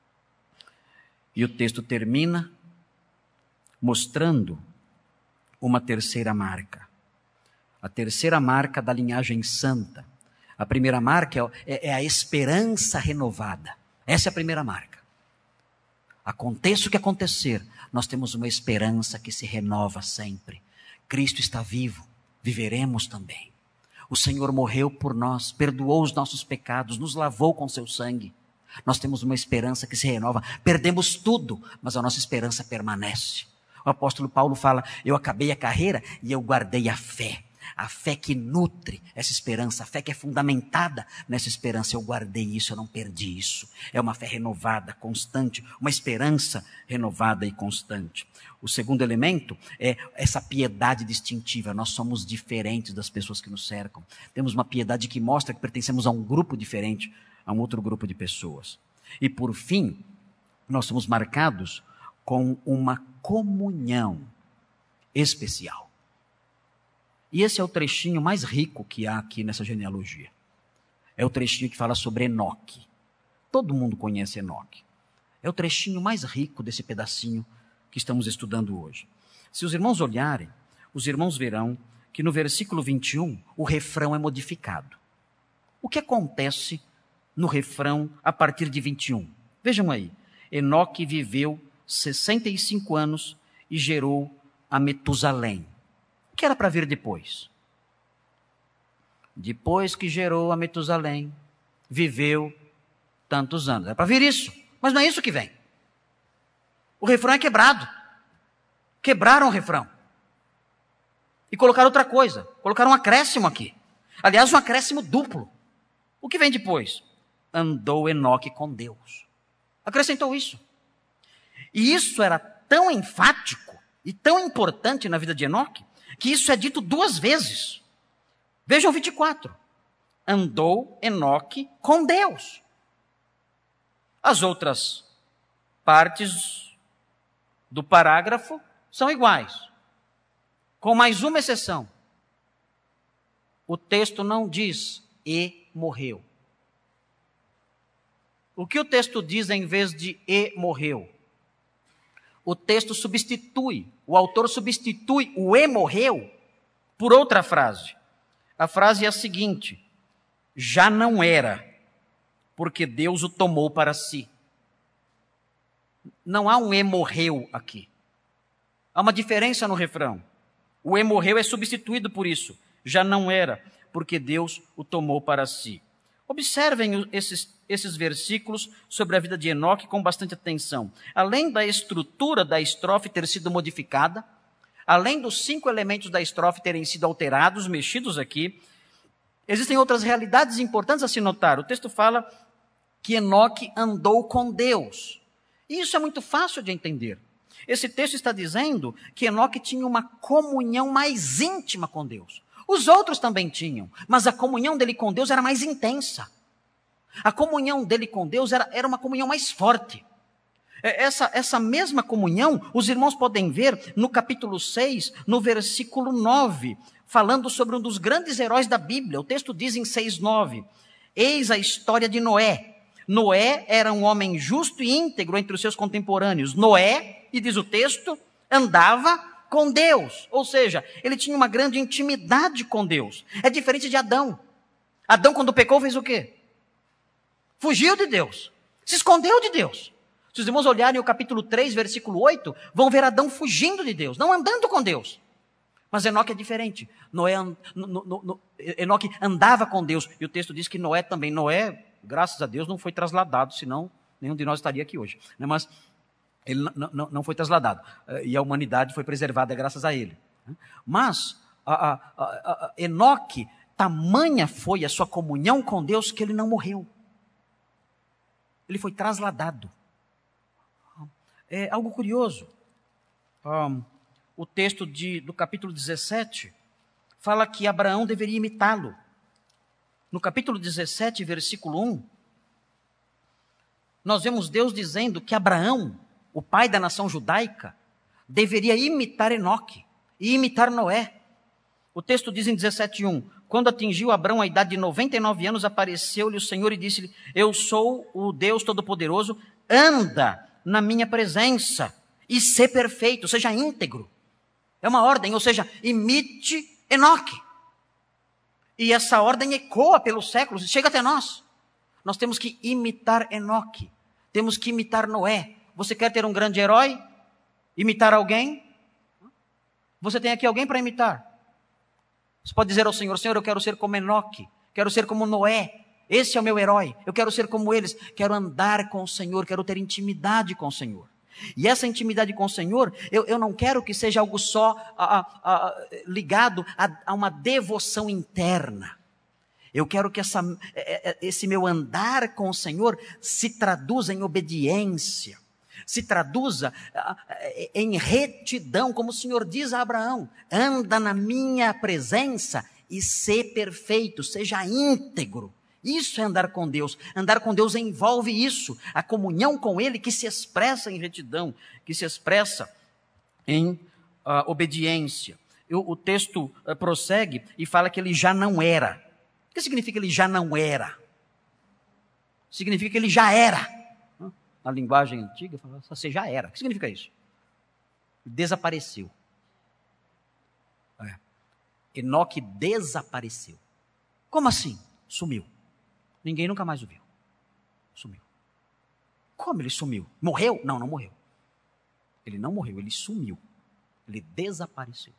A: E o texto termina mostrando uma terceira marca. A terceira marca da linhagem santa. A primeira marca é a esperança renovada. Essa é a primeira marca. Aconteça o que acontecer, nós temos uma esperança que se renova sempre. Cristo está vivo, viveremos também. O Senhor morreu por nós, perdoou os nossos pecados, nos lavou com seu sangue. Nós temos uma esperança que se renova. Perdemos tudo, mas a nossa esperança permanece. O apóstolo Paulo fala, eu acabei a carreira e eu guardei a fé. A fé que nutre essa esperança, a fé que é fundamentada nessa esperança. Eu guardei isso, eu não perdi isso. É uma fé renovada, constante, uma esperança renovada e constante. O segundo elemento é essa piedade distintiva. Nós somos diferentes das pessoas que nos cercam. Temos uma piedade que mostra que pertencemos a um grupo diferente, a um outro grupo de pessoas. E por fim, nós somos marcados com uma comunhão especial. E esse é o trechinho mais rico que há aqui nessa genealogia. É o trechinho que fala sobre Enoque. Todo mundo conhece Enoque. É o trechinho mais rico desse pedacinho que estamos estudando hoje. Se os irmãos olharem, os irmãos verão que no versículo 21, o refrão é modificado. O que acontece no refrão a partir de 21? Vejam aí. Enoque viveu 65 anos e gerou a Metusalém. O que era para vir depois? Depois que gerou a Metusalém, viveu tantos anos. Era para vir isso, mas não é isso que vem. O refrão é quebrado. Quebraram o refrão. E colocaram outra coisa. Colocaram um acréscimo aqui. Aliás, um acréscimo duplo. O que vem depois? Andou Enoque com Deus. Acrescentou isso. E isso era tão enfático e tão importante na vida de Enoque, que isso é dito 2 vezes. Vejam 24. Andou Enoque com Deus. As outras partes do parágrafo são iguais, com mais uma exceção. O texto não diz e morreu. O que o texto diz em vez de e morreu? O texto substitui, o autor substitui o e morreu por outra frase. A frase é a seguinte: já não era, porque Deus o tomou para si. Não há um e morreu aqui. Há uma diferença no refrão. O E morreu é substituído por isso. Já não era, porque Deus o tomou para si. Observem esses versículos sobre a vida de Enoque com bastante atenção. Além da estrutura da estrofe ter sido modificada, além dos 5 elementos da estrofe terem sido alterados, mexidos aqui, existem outras realidades importantes a se notar. O texto fala que Enoque andou com Deus. E isso é muito fácil de entender. Esse texto está dizendo que Enoque tinha uma comunhão mais íntima com Deus. Os outros também tinham, mas a comunhão dele com Deus era mais intensa. A comunhão dele com Deus era uma comunhão mais forte. Essa mesma comunhão, os irmãos podem ver no capítulo 6, no versículo 9, falando sobre um dos grandes heróis da Bíblia. O texto diz em 6:9, eis a história de Noé. Noé era um homem justo e íntegro entre os seus contemporâneos. Noé, e diz o texto, andava com Deus, ou seja, ele tinha uma grande intimidade com Deus. É diferente de Adão. Adão, quando pecou, fez o quê? Fugiu de Deus, se escondeu de Deus. Se os irmãos olharem o capítulo 3, versículo 8, vão ver Adão fugindo de Deus, não andando com Deus. Mas Enoque é diferente. Enoque andava com Deus, e o texto diz que Noé também. Noé, graças a Deus, não foi trasladado, senão nenhum de nós estaria aqui hoje. Mas ele não foi trasladado, e a humanidade foi preservada graças a ele. Mas Enoque, tamanha foi a sua comunhão com Deus que ele não morreu. Ele foi trasladado. É algo curioso. O texto do capítulo 17 fala que Abraão deveria imitá-lo. No capítulo 17, versículo 1, nós vemos Deus dizendo que Abraão, o pai da nação judaica, deveria imitar Enoque e imitar Noé. O texto diz em 17:1, quando atingiu Abraão a idade de 99 anos, apareceu-lhe o Senhor e disse-lhe, eu sou o Deus Todo-Poderoso, anda na minha presença e sê perfeito, seja íntegro. É uma ordem, ou seja, imite Enoque. E essa ordem ecoa pelos séculos e chega até nós. Nós temos que imitar Enoque, temos que imitar Noé. Você quer ter um grande herói? Imitar alguém? Você tem aqui alguém para imitar. Você pode dizer ao Senhor, Senhor, eu quero ser como Enoque, quero ser como Noé, esse é o meu herói, eu quero ser como eles, quero andar com o Senhor, quero ter intimidade com o Senhor. E essa intimidade com o Senhor, eu não quero que seja algo só ligado a uma devoção interna. Eu quero que esse meu andar com o Senhor se traduza em obediência, se traduza em retidão, como o Senhor diz a Abraão, anda na minha presença e sê perfeito, seja íntegro. Isso é andar com Deus. Andar com Deus envolve isso, a comunhão com Ele que se expressa em retidão, que se expressa em obediência. O texto prossegue e fala que ele já não era. O que significa ele já não era? Significa que ele já era. Na linguagem antiga, você já era. O que significa isso? Desapareceu. Enoque desapareceu. Como assim? Sumiu. Ninguém nunca mais o viu. Sumiu. Como ele sumiu? Morreu? Não, não morreu. Ele não morreu, ele sumiu. Ele desapareceu.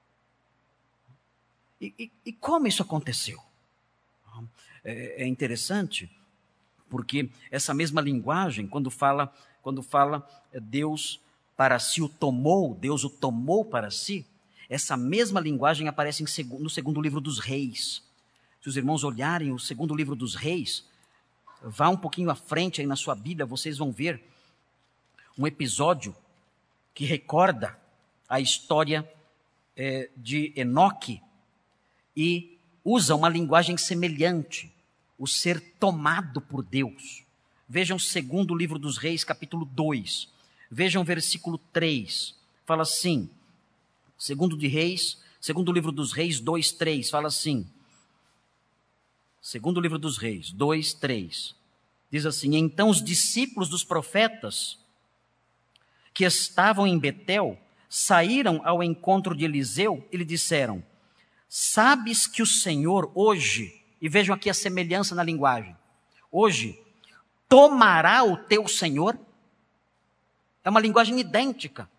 A: E como isso aconteceu? É interessante, porque essa mesma linguagem, quando fala Deus para si o tomou, Deus o tomou para si, essa mesma linguagem aparece no segundo livro dos Reis. Se os irmãos olharem o segundo livro dos Reis, vá um pouquinho à frente aí na sua Bíblia, vocês vão ver um episódio que recorda a história de Enoque e usa uma linguagem semelhante, o ser tomado por Deus. Vejam o segundo livro dos Reis, capítulo 2. Vejam o versículo 3. Fala assim, segundo livro dos Reis 2:3, fala assim, segundo livro dos Reis 2:3, diz assim, então os discípulos dos profetas que estavam em Betel saíram ao encontro de Eliseu e lhe disseram, sabes que o Senhor hoje, e vejam aqui a semelhança na linguagem, hoje tomará o teu Senhor? É uma linguagem idêntica.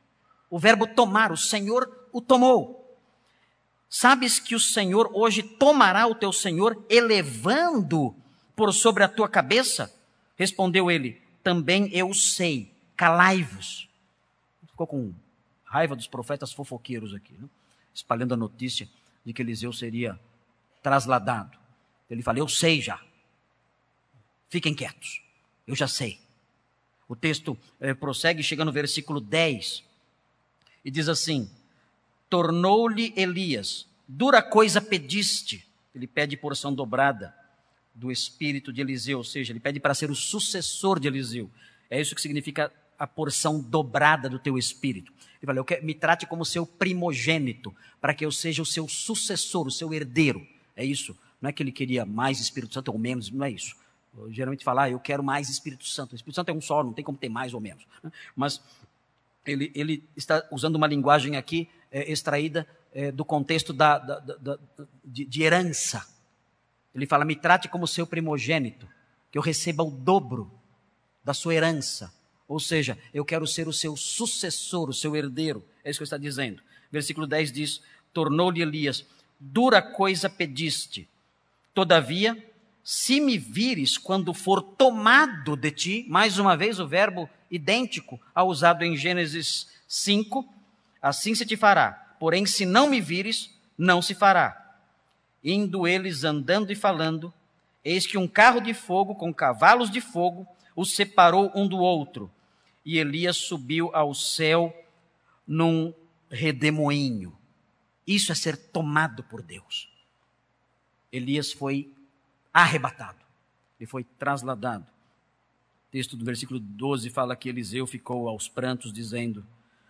A: O verbo tomar, o Senhor o tomou. Sabes que o Senhor hoje tomará o teu Senhor, elevando por sobre a tua cabeça? Respondeu ele, também eu sei, calai-vos. Ficou com raiva dos profetas fofoqueiros aqui, né? Espalhando a notícia de que Eliseu seria trasladado. Ele fala, eu sei já. Fiquem quietos, eu já sei. O texto prossegue, chega no versículo 10, e diz assim, tornou-lhe Elias, dura coisa pediste. Ele pede porção dobrada do espírito de Eliseu, ou seja, ele pede para ser o sucessor de Eliseu. É isso que significa a porção dobrada do teu espírito. Ele fala, me trate como seu primogênito, para que eu seja o seu sucessor, o seu herdeiro. É isso. Não é que ele queria mais Espírito Santo ou menos, não é isso. Eu geralmente falo, eu quero mais Espírito Santo. O Espírito Santo é um só, não tem como ter mais ou menos. Mas ele está usando uma linguagem aqui extraída do contexto de herança. Ele fala, me trate como seu primogênito, que eu receba o dobro da sua herança. Ou seja, eu quero ser o seu sucessor, o seu herdeiro. É isso que ele está dizendo. Versículo 10 diz, tornou-lhe Elias, dura coisa pediste. Todavia, se me vires quando for tomado de ti, mais uma vez o verbo idêntico ao usado em Gênesis 5, assim se te fará. Porém, se não me vires, não se fará. Indo eles andando e falando, eis que um carro de fogo com cavalos de fogo os separou um do outro. E Elias subiu ao céu num redemoinho. Isso é ser tomado por Deus. Elias foi arrebatado. Ele foi trasladado. O texto do versículo 12 fala que Eliseu ficou aos prantos dizendo,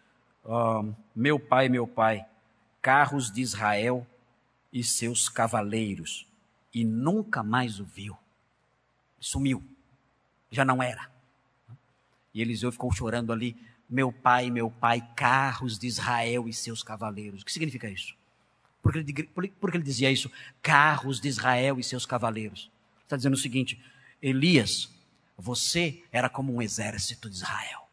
A: meu pai, carros de Israel e seus cavaleiros. E nunca mais o viu. Sumiu. Já não era. E Eliseu ficou chorando ali, meu pai, carros de Israel e seus cavaleiros. O que significa isso? Por que ele dizia isso? Carros de Israel e seus cavaleiros. Está dizendo o seguinte, Elias, você era como um exército de Israel.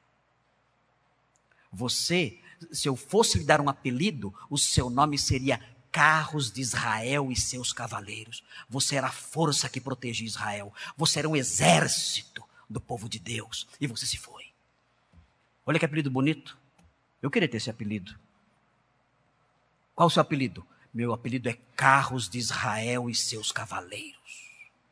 A: Você, se eu fosse lhe dar um apelido, o seu nome seria Carros de Israel e seus cavaleiros. Você era a força que protegia Israel. Você era um exército do povo de Deus. E você se foi. Olha que apelido bonito. Eu queria ter esse apelido. Qual o seu apelido? Meu apelido é Carros de Israel e seus cavaleiros.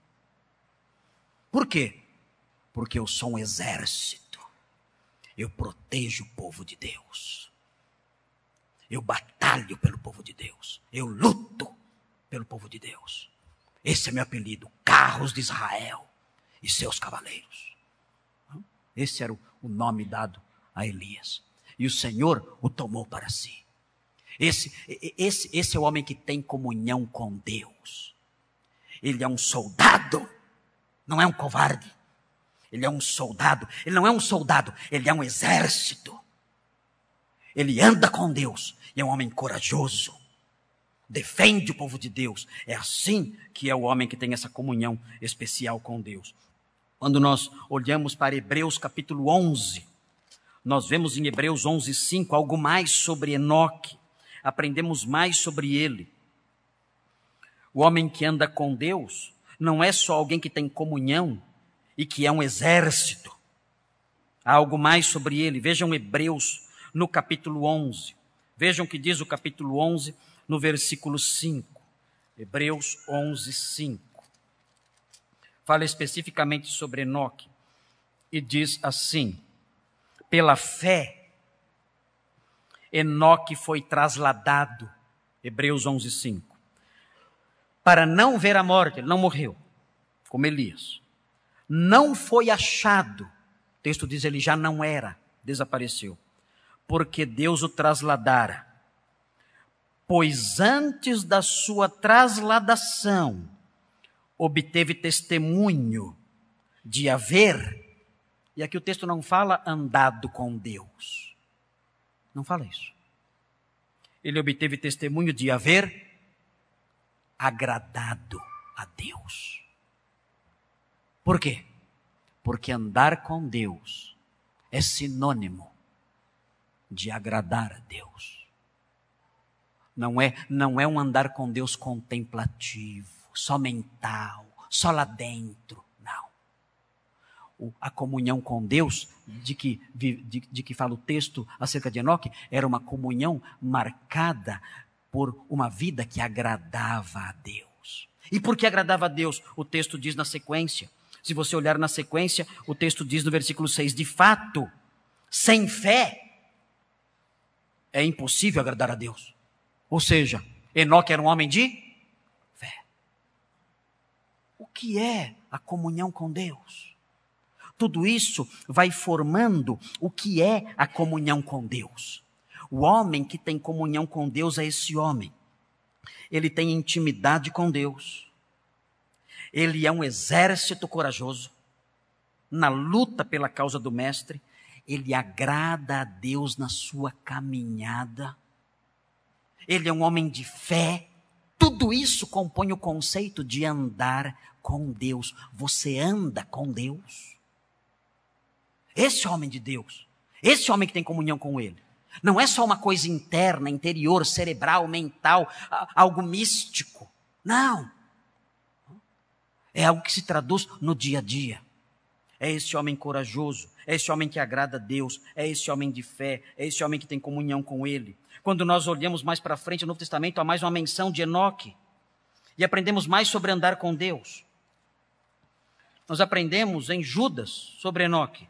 A: Por quê? Porque eu sou um exército. Eu protejo o povo de Deus. Eu batalho pelo povo de Deus. Eu luto pelo povo de Deus. Esse é meu apelido, Carros de Israel e seus cavaleiros. Esse era o nome dado a Elias. E o Senhor o tomou para si. Esse é o homem que tem comunhão com Deus. Ele é um soldado, não é um covarde. Ele é um soldado, ele não é um soldado, ele é um exército. Ele anda com Deus e é um homem corajoso. Defende o povo de Deus. É assim que é o homem que tem essa comunhão especial com Deus. Quando nós olhamos para Hebreus capítulo 11, nós vemos em Hebreus 11:5 algo mais sobre Enoque. Aprendemos mais sobre ele. O homem que anda com Deus não é só alguém que tem comunhão e que é um exército. Há algo mais sobre ele. Vejam Hebreus no capítulo 11. Vejam o que diz o capítulo 11 no versículo 5. Hebreus 11:5. Fala especificamente sobre Enoque e diz assim: pela fé, Enoque foi trasladado, Hebreus 11:5, para não ver a morte. Ele não morreu, como Elias. Não foi achado, o texto diz, ele já não era, desapareceu, porque Deus o trasladara. Pois antes da sua trasladação, obteve testemunho de haver, e aqui o texto não fala andado com Deus. Não fala isso. Ele obteve testemunho de haver agradado a Deus. Por quê? Porque andar com Deus é sinônimo de agradar a Deus. Não é um andar com Deus contemplativo, só mental, só lá dentro. Não. A comunhão com Deus, de que fala o texto acerca de Enoque, era uma comunhão marcada por uma vida que agradava a Deus. E por que agradava a Deus? O texto diz na sequência. Se você olhar na sequência, o texto diz no versículo 6, de fato, sem fé, é impossível agradar a Deus. Ou seja, Enoque era um homem de fé. O que é a comunhão com Deus? Tudo isso vai formando o que é a comunhão com Deus. O homem que tem comunhão com Deus é esse homem. Ele tem intimidade com Deus. Ele é um exército corajoso na luta pela causa do Mestre. Ele agrada a Deus na sua caminhada. Ele é um homem de fé. Tudo isso compõe o conceito de andar com Deus. Você anda com Deus. Esse homem de Deus, esse homem que tem comunhão com Ele, não é só uma coisa interna, interior, cerebral, mental, algo místico. Não. É algo que se traduz no dia a dia. É esse homem corajoso, é esse homem que agrada a Deus, é esse homem de fé, é esse homem que tem comunhão com Ele. Quando nós olhamos mais para frente no Novo Testamento, há mais uma menção de Enoque. E aprendemos mais sobre andar com Deus. Nós aprendemos em Judas sobre Enoque.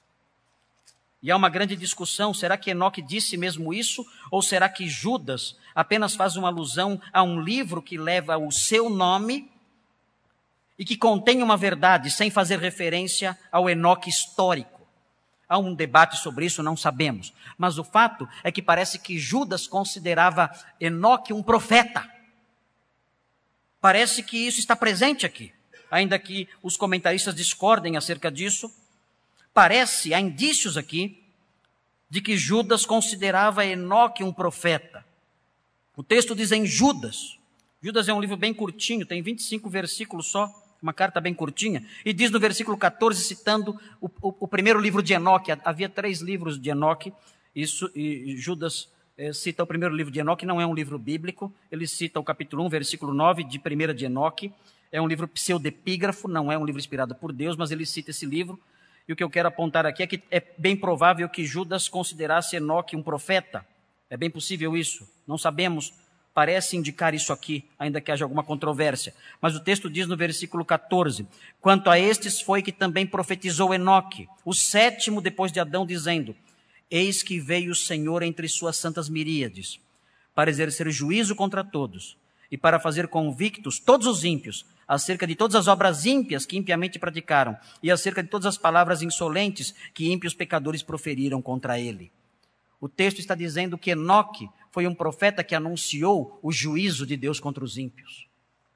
A: E há uma grande discussão, será que Enoque disse mesmo isso? Ou será que Judas apenas faz uma alusão a um livro que leva o seu nome e que contém uma verdade, sem fazer referência ao Enoque histórico? Há um debate sobre isso, não sabemos. Mas o fato é que parece que Judas considerava Enoque um profeta. Parece que isso está presente aqui, ainda que os comentaristas discordem acerca disso. Parece, há indícios aqui, de que Judas considerava Enoque um profeta. O texto diz em Judas. Judas é um livro bem curtinho, tem 25 versículos só, uma carta bem curtinha. E diz no versículo 14, citando o primeiro livro de Enoque. Havia 3 livros de Enoque, e Judas cita o primeiro livro de Enoque, não é um livro bíblico. Ele cita o capítulo 1, versículo 9, de 1 de Enoque. É um livro pseudepígrafo, não é um livro inspirado por Deus, mas ele cita esse livro. E o que eu quero apontar aqui é que é bem provável que Judas considerasse Enoque um profeta. É bem possível isso. Não sabemos, parece indicar isso aqui, ainda que haja alguma controvérsia. Mas o texto diz no versículo 14, quanto a estes foi que também profetizou Enoque, o 7º depois de Adão, dizendo, eis que veio o Senhor entre suas santas miríades, para exercer juízo contra todos, e para fazer convictos todos os ímpios, acerca de todas as obras ímpias que impiamente praticaram, e acerca de todas as palavras insolentes que ímpios pecadores proferiram contra ele. O texto está dizendo que Enoque foi um profeta que anunciou o juízo de Deus contra os ímpios.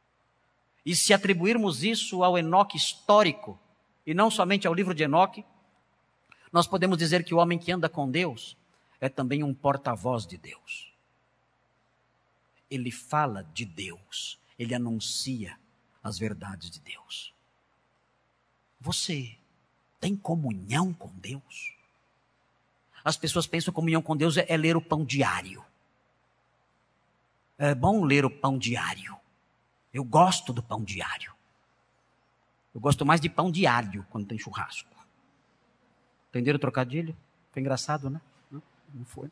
A: E se atribuirmos isso ao Enoque histórico, e não somente ao livro de Enoque, nós podemos dizer que o homem que anda com Deus é também um porta-voz de Deus. Ele fala de Deus, ele anuncia as verdades de Deus. Você tem comunhão com Deus? As pessoas pensam que comunhão com Deus é ler o pão diário. É bom ler o pão diário. Eu gosto do pão diário. Eu gosto mais de pão diário quando tem churrasco. Entenderam o trocadilho? Foi engraçado, né? Não foi.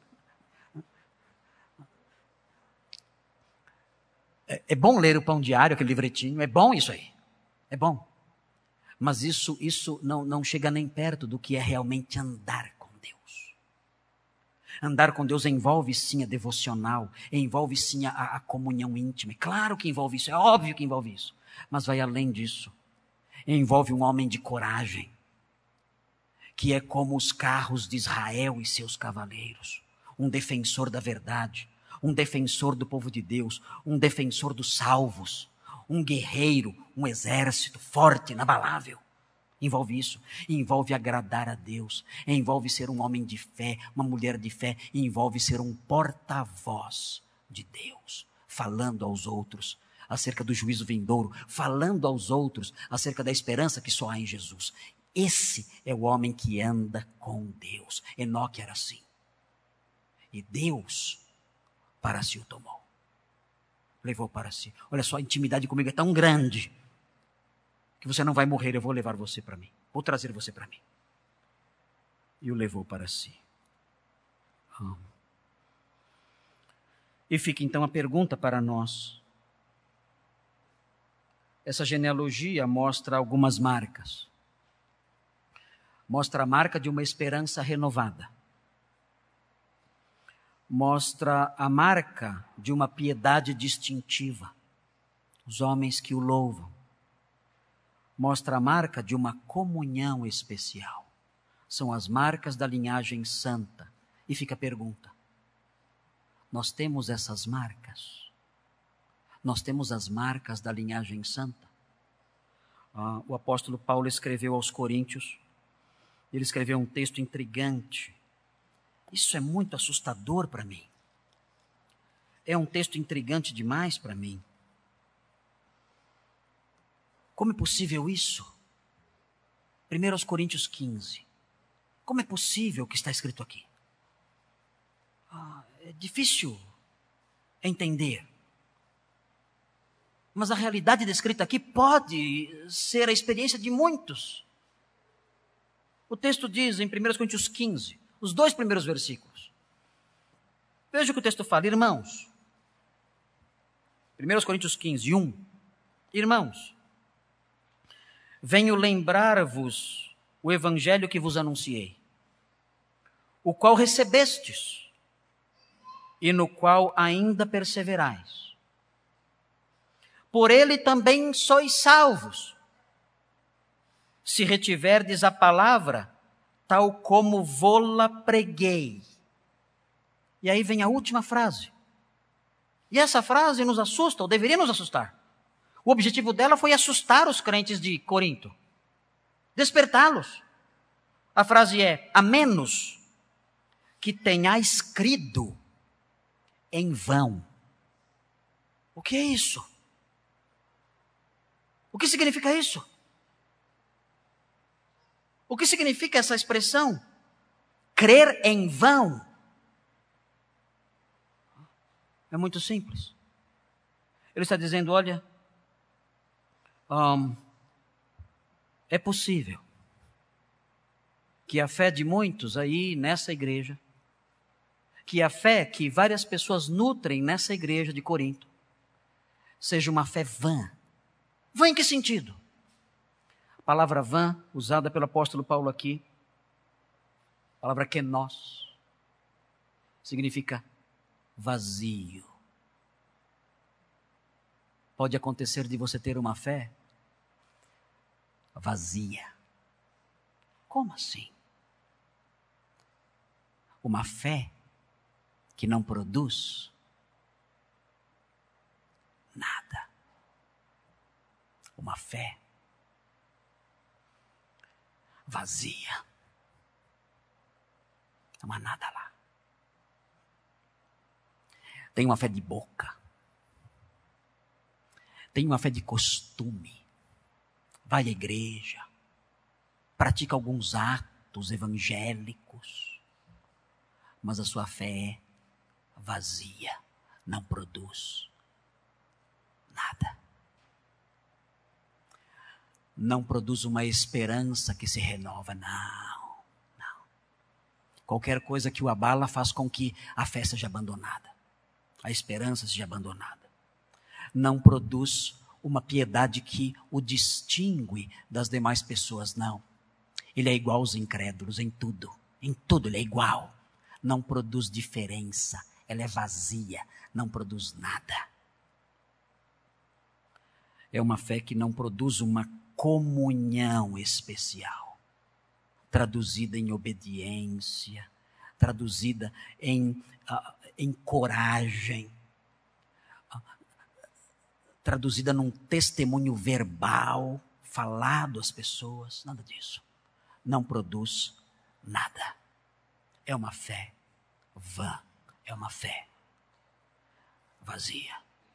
A: É bom ler o pão diário, aquele livretinho. É bom isso aí. É bom. Mas isso não chega nem perto do que é realmente andar com Deus. Andar com Deus envolve sim a devocional, envolve sim a comunhão íntima. É claro que envolve isso, é óbvio que envolve isso. Mas vai além disso. Envolve um homem de coragem, que é como os carros de Israel e seus cavaleiros. Um defensor da verdade, um defensor do povo de Deus, um defensor dos salvos, um guerreiro, um exército forte, inabalável. Envolve isso, envolve agradar a Deus, envolve ser um homem de fé, uma mulher de fé, envolve ser um porta-voz de Deus, falando aos outros acerca do juízo vindouro, falando aos outros acerca da esperança que só há em Jesus. Esse é o homem que anda com Deus. Enoque era assim. E Deus para si o tomou. Levou para si. Olha só, a intimidade comigo é tão grande que você não vai morrer, eu vou levar você para mim. Vou trazer você para mim. E o levou para si. E fica então a pergunta para nós. Essa genealogia mostra algumas marcas. Mostra a marca de uma esperança renovada. Mostra a marca de uma piedade distintiva. Os homens que o louvam. Mostra a marca de uma comunhão especial. São as marcas da linhagem santa. E fica a pergunta. Nós temos essas marcas? Nós temos as marcas da linhagem santa? O apóstolo Paulo escreveu aos Coríntios. Ele escreveu um texto intrigante. Isso é muito assustador para mim. É um texto intrigante demais para mim. Como é possível isso? 1 Coríntios 15. Como é possível o que está escrito aqui? É difícil entender. Mas a realidade descrita aqui pode ser a experiência de muitos. O texto diz em 1 Coríntios 15, os 2 primeiros versículos. Veja o que o texto fala, irmãos. 1 Coríntios 15, 1. Irmãos, venho lembrar-vos o evangelho que vos anunciei, o qual recebestes e no qual ainda perseverais. Por ele também sois salvos, se retiverdes a palavra, tal como vô-la preguei. E aí vem a última frase. E essa frase nos assusta, ou deveria nos assustar. O objetivo dela foi assustar os crentes de Corinto. Despertá-los. A frase é, a menos que tenhais crido em vão. O que é isso? O que significa isso? O que significa essa expressão? Crer em vão. É muito simples. Ele está dizendo, olha, é possível que a fé de muitos aí nessa igreja, que a fé que várias pessoas nutrem nessa igreja de Corinto, seja uma fé vã. Vã em que sentido? A palavra vã, usada pelo apóstolo Paulo aqui, a palavra kenos, significa vazio. Pode acontecer de você ter uma fé vazia. Como assim? Uma fé que não produz nada. Uma fé vazia. Não há nada lá. Tem uma fé de boca. Tem uma fé de costume. Vai à igreja. Pratica alguns atos evangélicos. Mas a sua fé é vazia. Não produz nada. Não produz uma esperança que se renova. Não. Qualquer coisa que o abala faz com que a fé seja abandonada. A esperança seja abandonada. Não produz uma piedade que o distingue das demais pessoas, não. Ele é igual aos incrédulos em tudo. Em tudo ele é igual. Não produz diferença. Ela é vazia. Não produz nada. É uma fé que não produz uma comunhão especial. Traduzida em obediência. Traduzida em coragem. Traduzida num testemunho verbal, falado às pessoas, nada disso. Não produz nada. É uma fé vã, é uma fé vazia.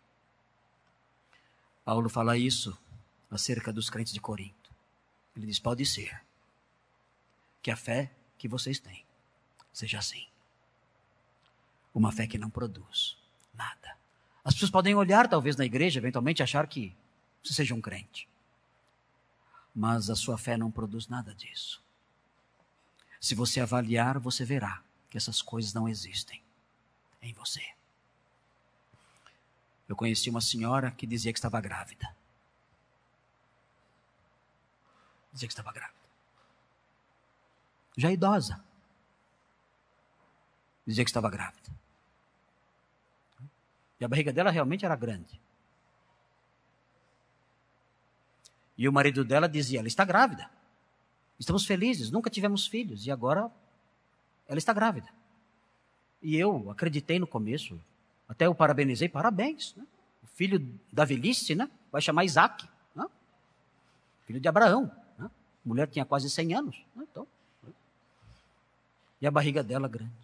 A: Paulo fala isso acerca dos crentes de Corinto. Ele diz, pode ser que a fé que vocês têm seja assim. Uma fé que não produz nada. As pessoas podem olhar talvez na igreja, eventualmente achar que você seja um crente. Mas a sua fé não produz nada disso. Se você avaliar, você verá que essas coisas não existem em você. Eu conheci uma senhora que dizia que estava grávida. Dizia que estava grávida. Já idosa. Dizia que estava grávida. E a barriga dela realmente era grande. E o marido dela dizia, ela está grávida. Estamos felizes, nunca tivemos filhos. E agora ela está grávida. E eu acreditei no começo. Até eu parabenizei, parabéns. Né? O filho da velhice, né? Vai chamar Isaac. Né? Filho de Abraão. Né? A mulher tinha quase 100 anos. Né? Então, e a barriga dela grande.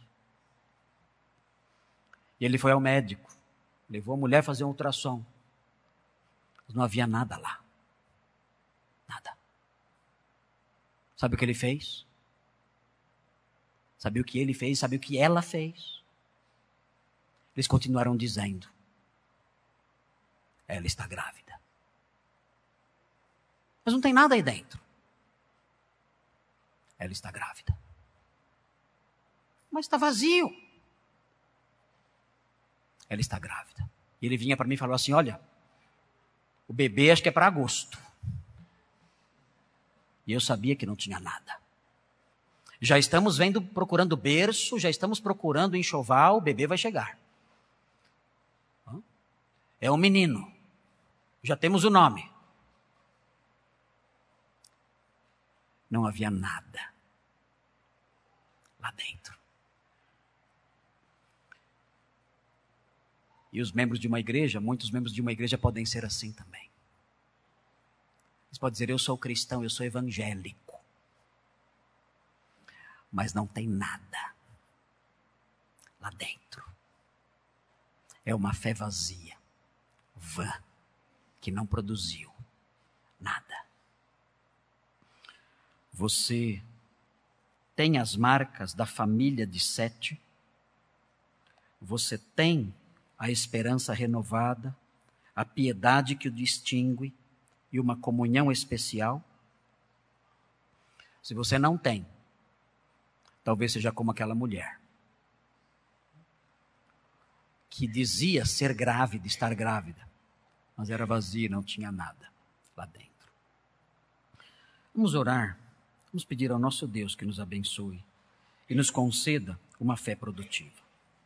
A: E ele foi ao médico. Levou a mulher a fazer um ultrassom. Mas não havia nada lá. Nada. Sabe o que ele fez? Sabe o que ele fez? Sabe o que ela fez? Eles continuaram dizendo, ela está grávida. Mas não tem nada aí dentro. Ela está grávida. Mas está vazio. Ela está grávida. E ele vinha para mim e falou assim, olha, o bebê acho que é para agosto. E eu sabia que não tinha nada. Já estamos procurando berço, já estamos procurando enxoval, o bebê vai chegar. É um menino. Já temos o nome. Não havia nada lá dentro. E os membros de uma igreja, muitos membros de uma igreja podem ser assim também. Eles podem dizer, eu sou cristão, eu sou evangélico. Mas não tem nada lá dentro. É uma fé vazia, vã, que não produziu nada. Você tem as marcas da família de Sete? Você tem a esperança renovada, a piedade que o distingue e uma comunhão especial? Se você não tem, talvez seja como aquela mulher que dizia ser grávida, estar grávida, mas era vazia, não tinha nada lá dentro. Vamos orar, vamos pedir ao nosso Deus que nos abençoe e nos conceda uma fé produtiva.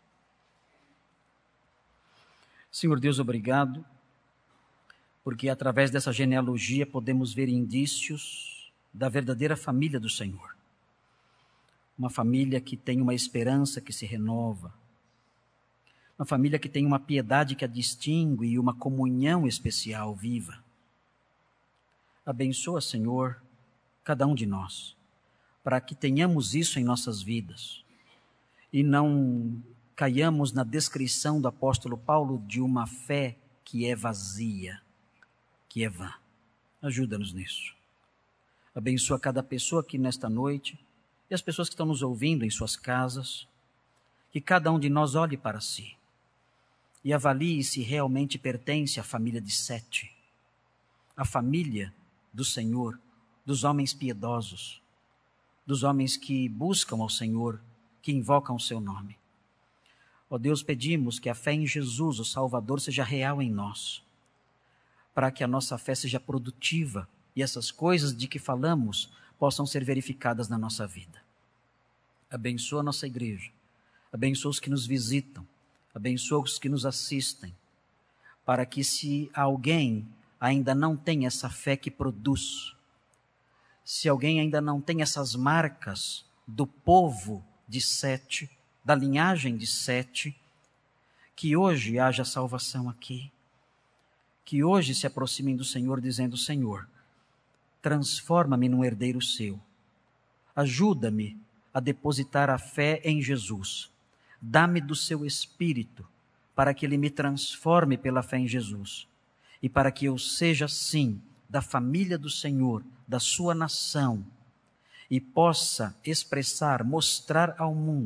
A: Senhor Deus, obrigado, porque através dessa genealogia podemos ver indícios da verdadeira família do Senhor. Uma família que tem uma esperança que se renova. Uma família que tem uma piedade que a distingue e uma comunhão especial viva. Abençoa, Senhor, cada um de nós, para que tenhamos isso em nossas vidas e não caiamos na descrição do apóstolo Paulo de uma fé que é vazia, que é vã. Ajuda-nos nisso. Abençoa cada pessoa aqui nesta noite e as pessoas que estão nos ouvindo em suas casas. Que cada um de nós olhe para si e avalie se realmente pertence à família de Sete, a família do Senhor, dos homens piedosos, dos homens que buscam ao Senhor, que invocam o seu nome. Ó Deus, pedimos que a fé em Jesus, o Salvador, seja real em nós, para que a nossa fé seja produtiva e essas coisas de que falamos possam ser verificadas na nossa vida. Abençoa a nossa igreja, abençoa os que nos visitam, abençoa os que nos assistem, para que se alguém ainda não tem essa fé que produz, se alguém ainda não tem essas marcas do povo de Sete, da linhagem de Sete, que hoje haja salvação aqui, que hoje se aproximem do Senhor dizendo, Senhor, transforma-me num herdeiro seu, ajuda-me a depositar a fé em Jesus, dá-me do seu Espírito, para que Ele me transforme pela fé em Jesus, e para que eu seja sim, da família do Senhor, da sua nação, e possa expressar, mostrar ao mundo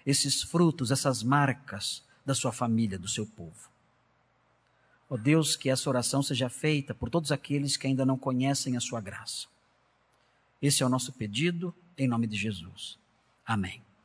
A: esses frutos, essas marcas da sua família, do seu povo. Ó Deus, que essa oração seja feita por todos aqueles que ainda não conhecem a sua graça. Esse é o nosso pedido, em nome de Jesus. Amém.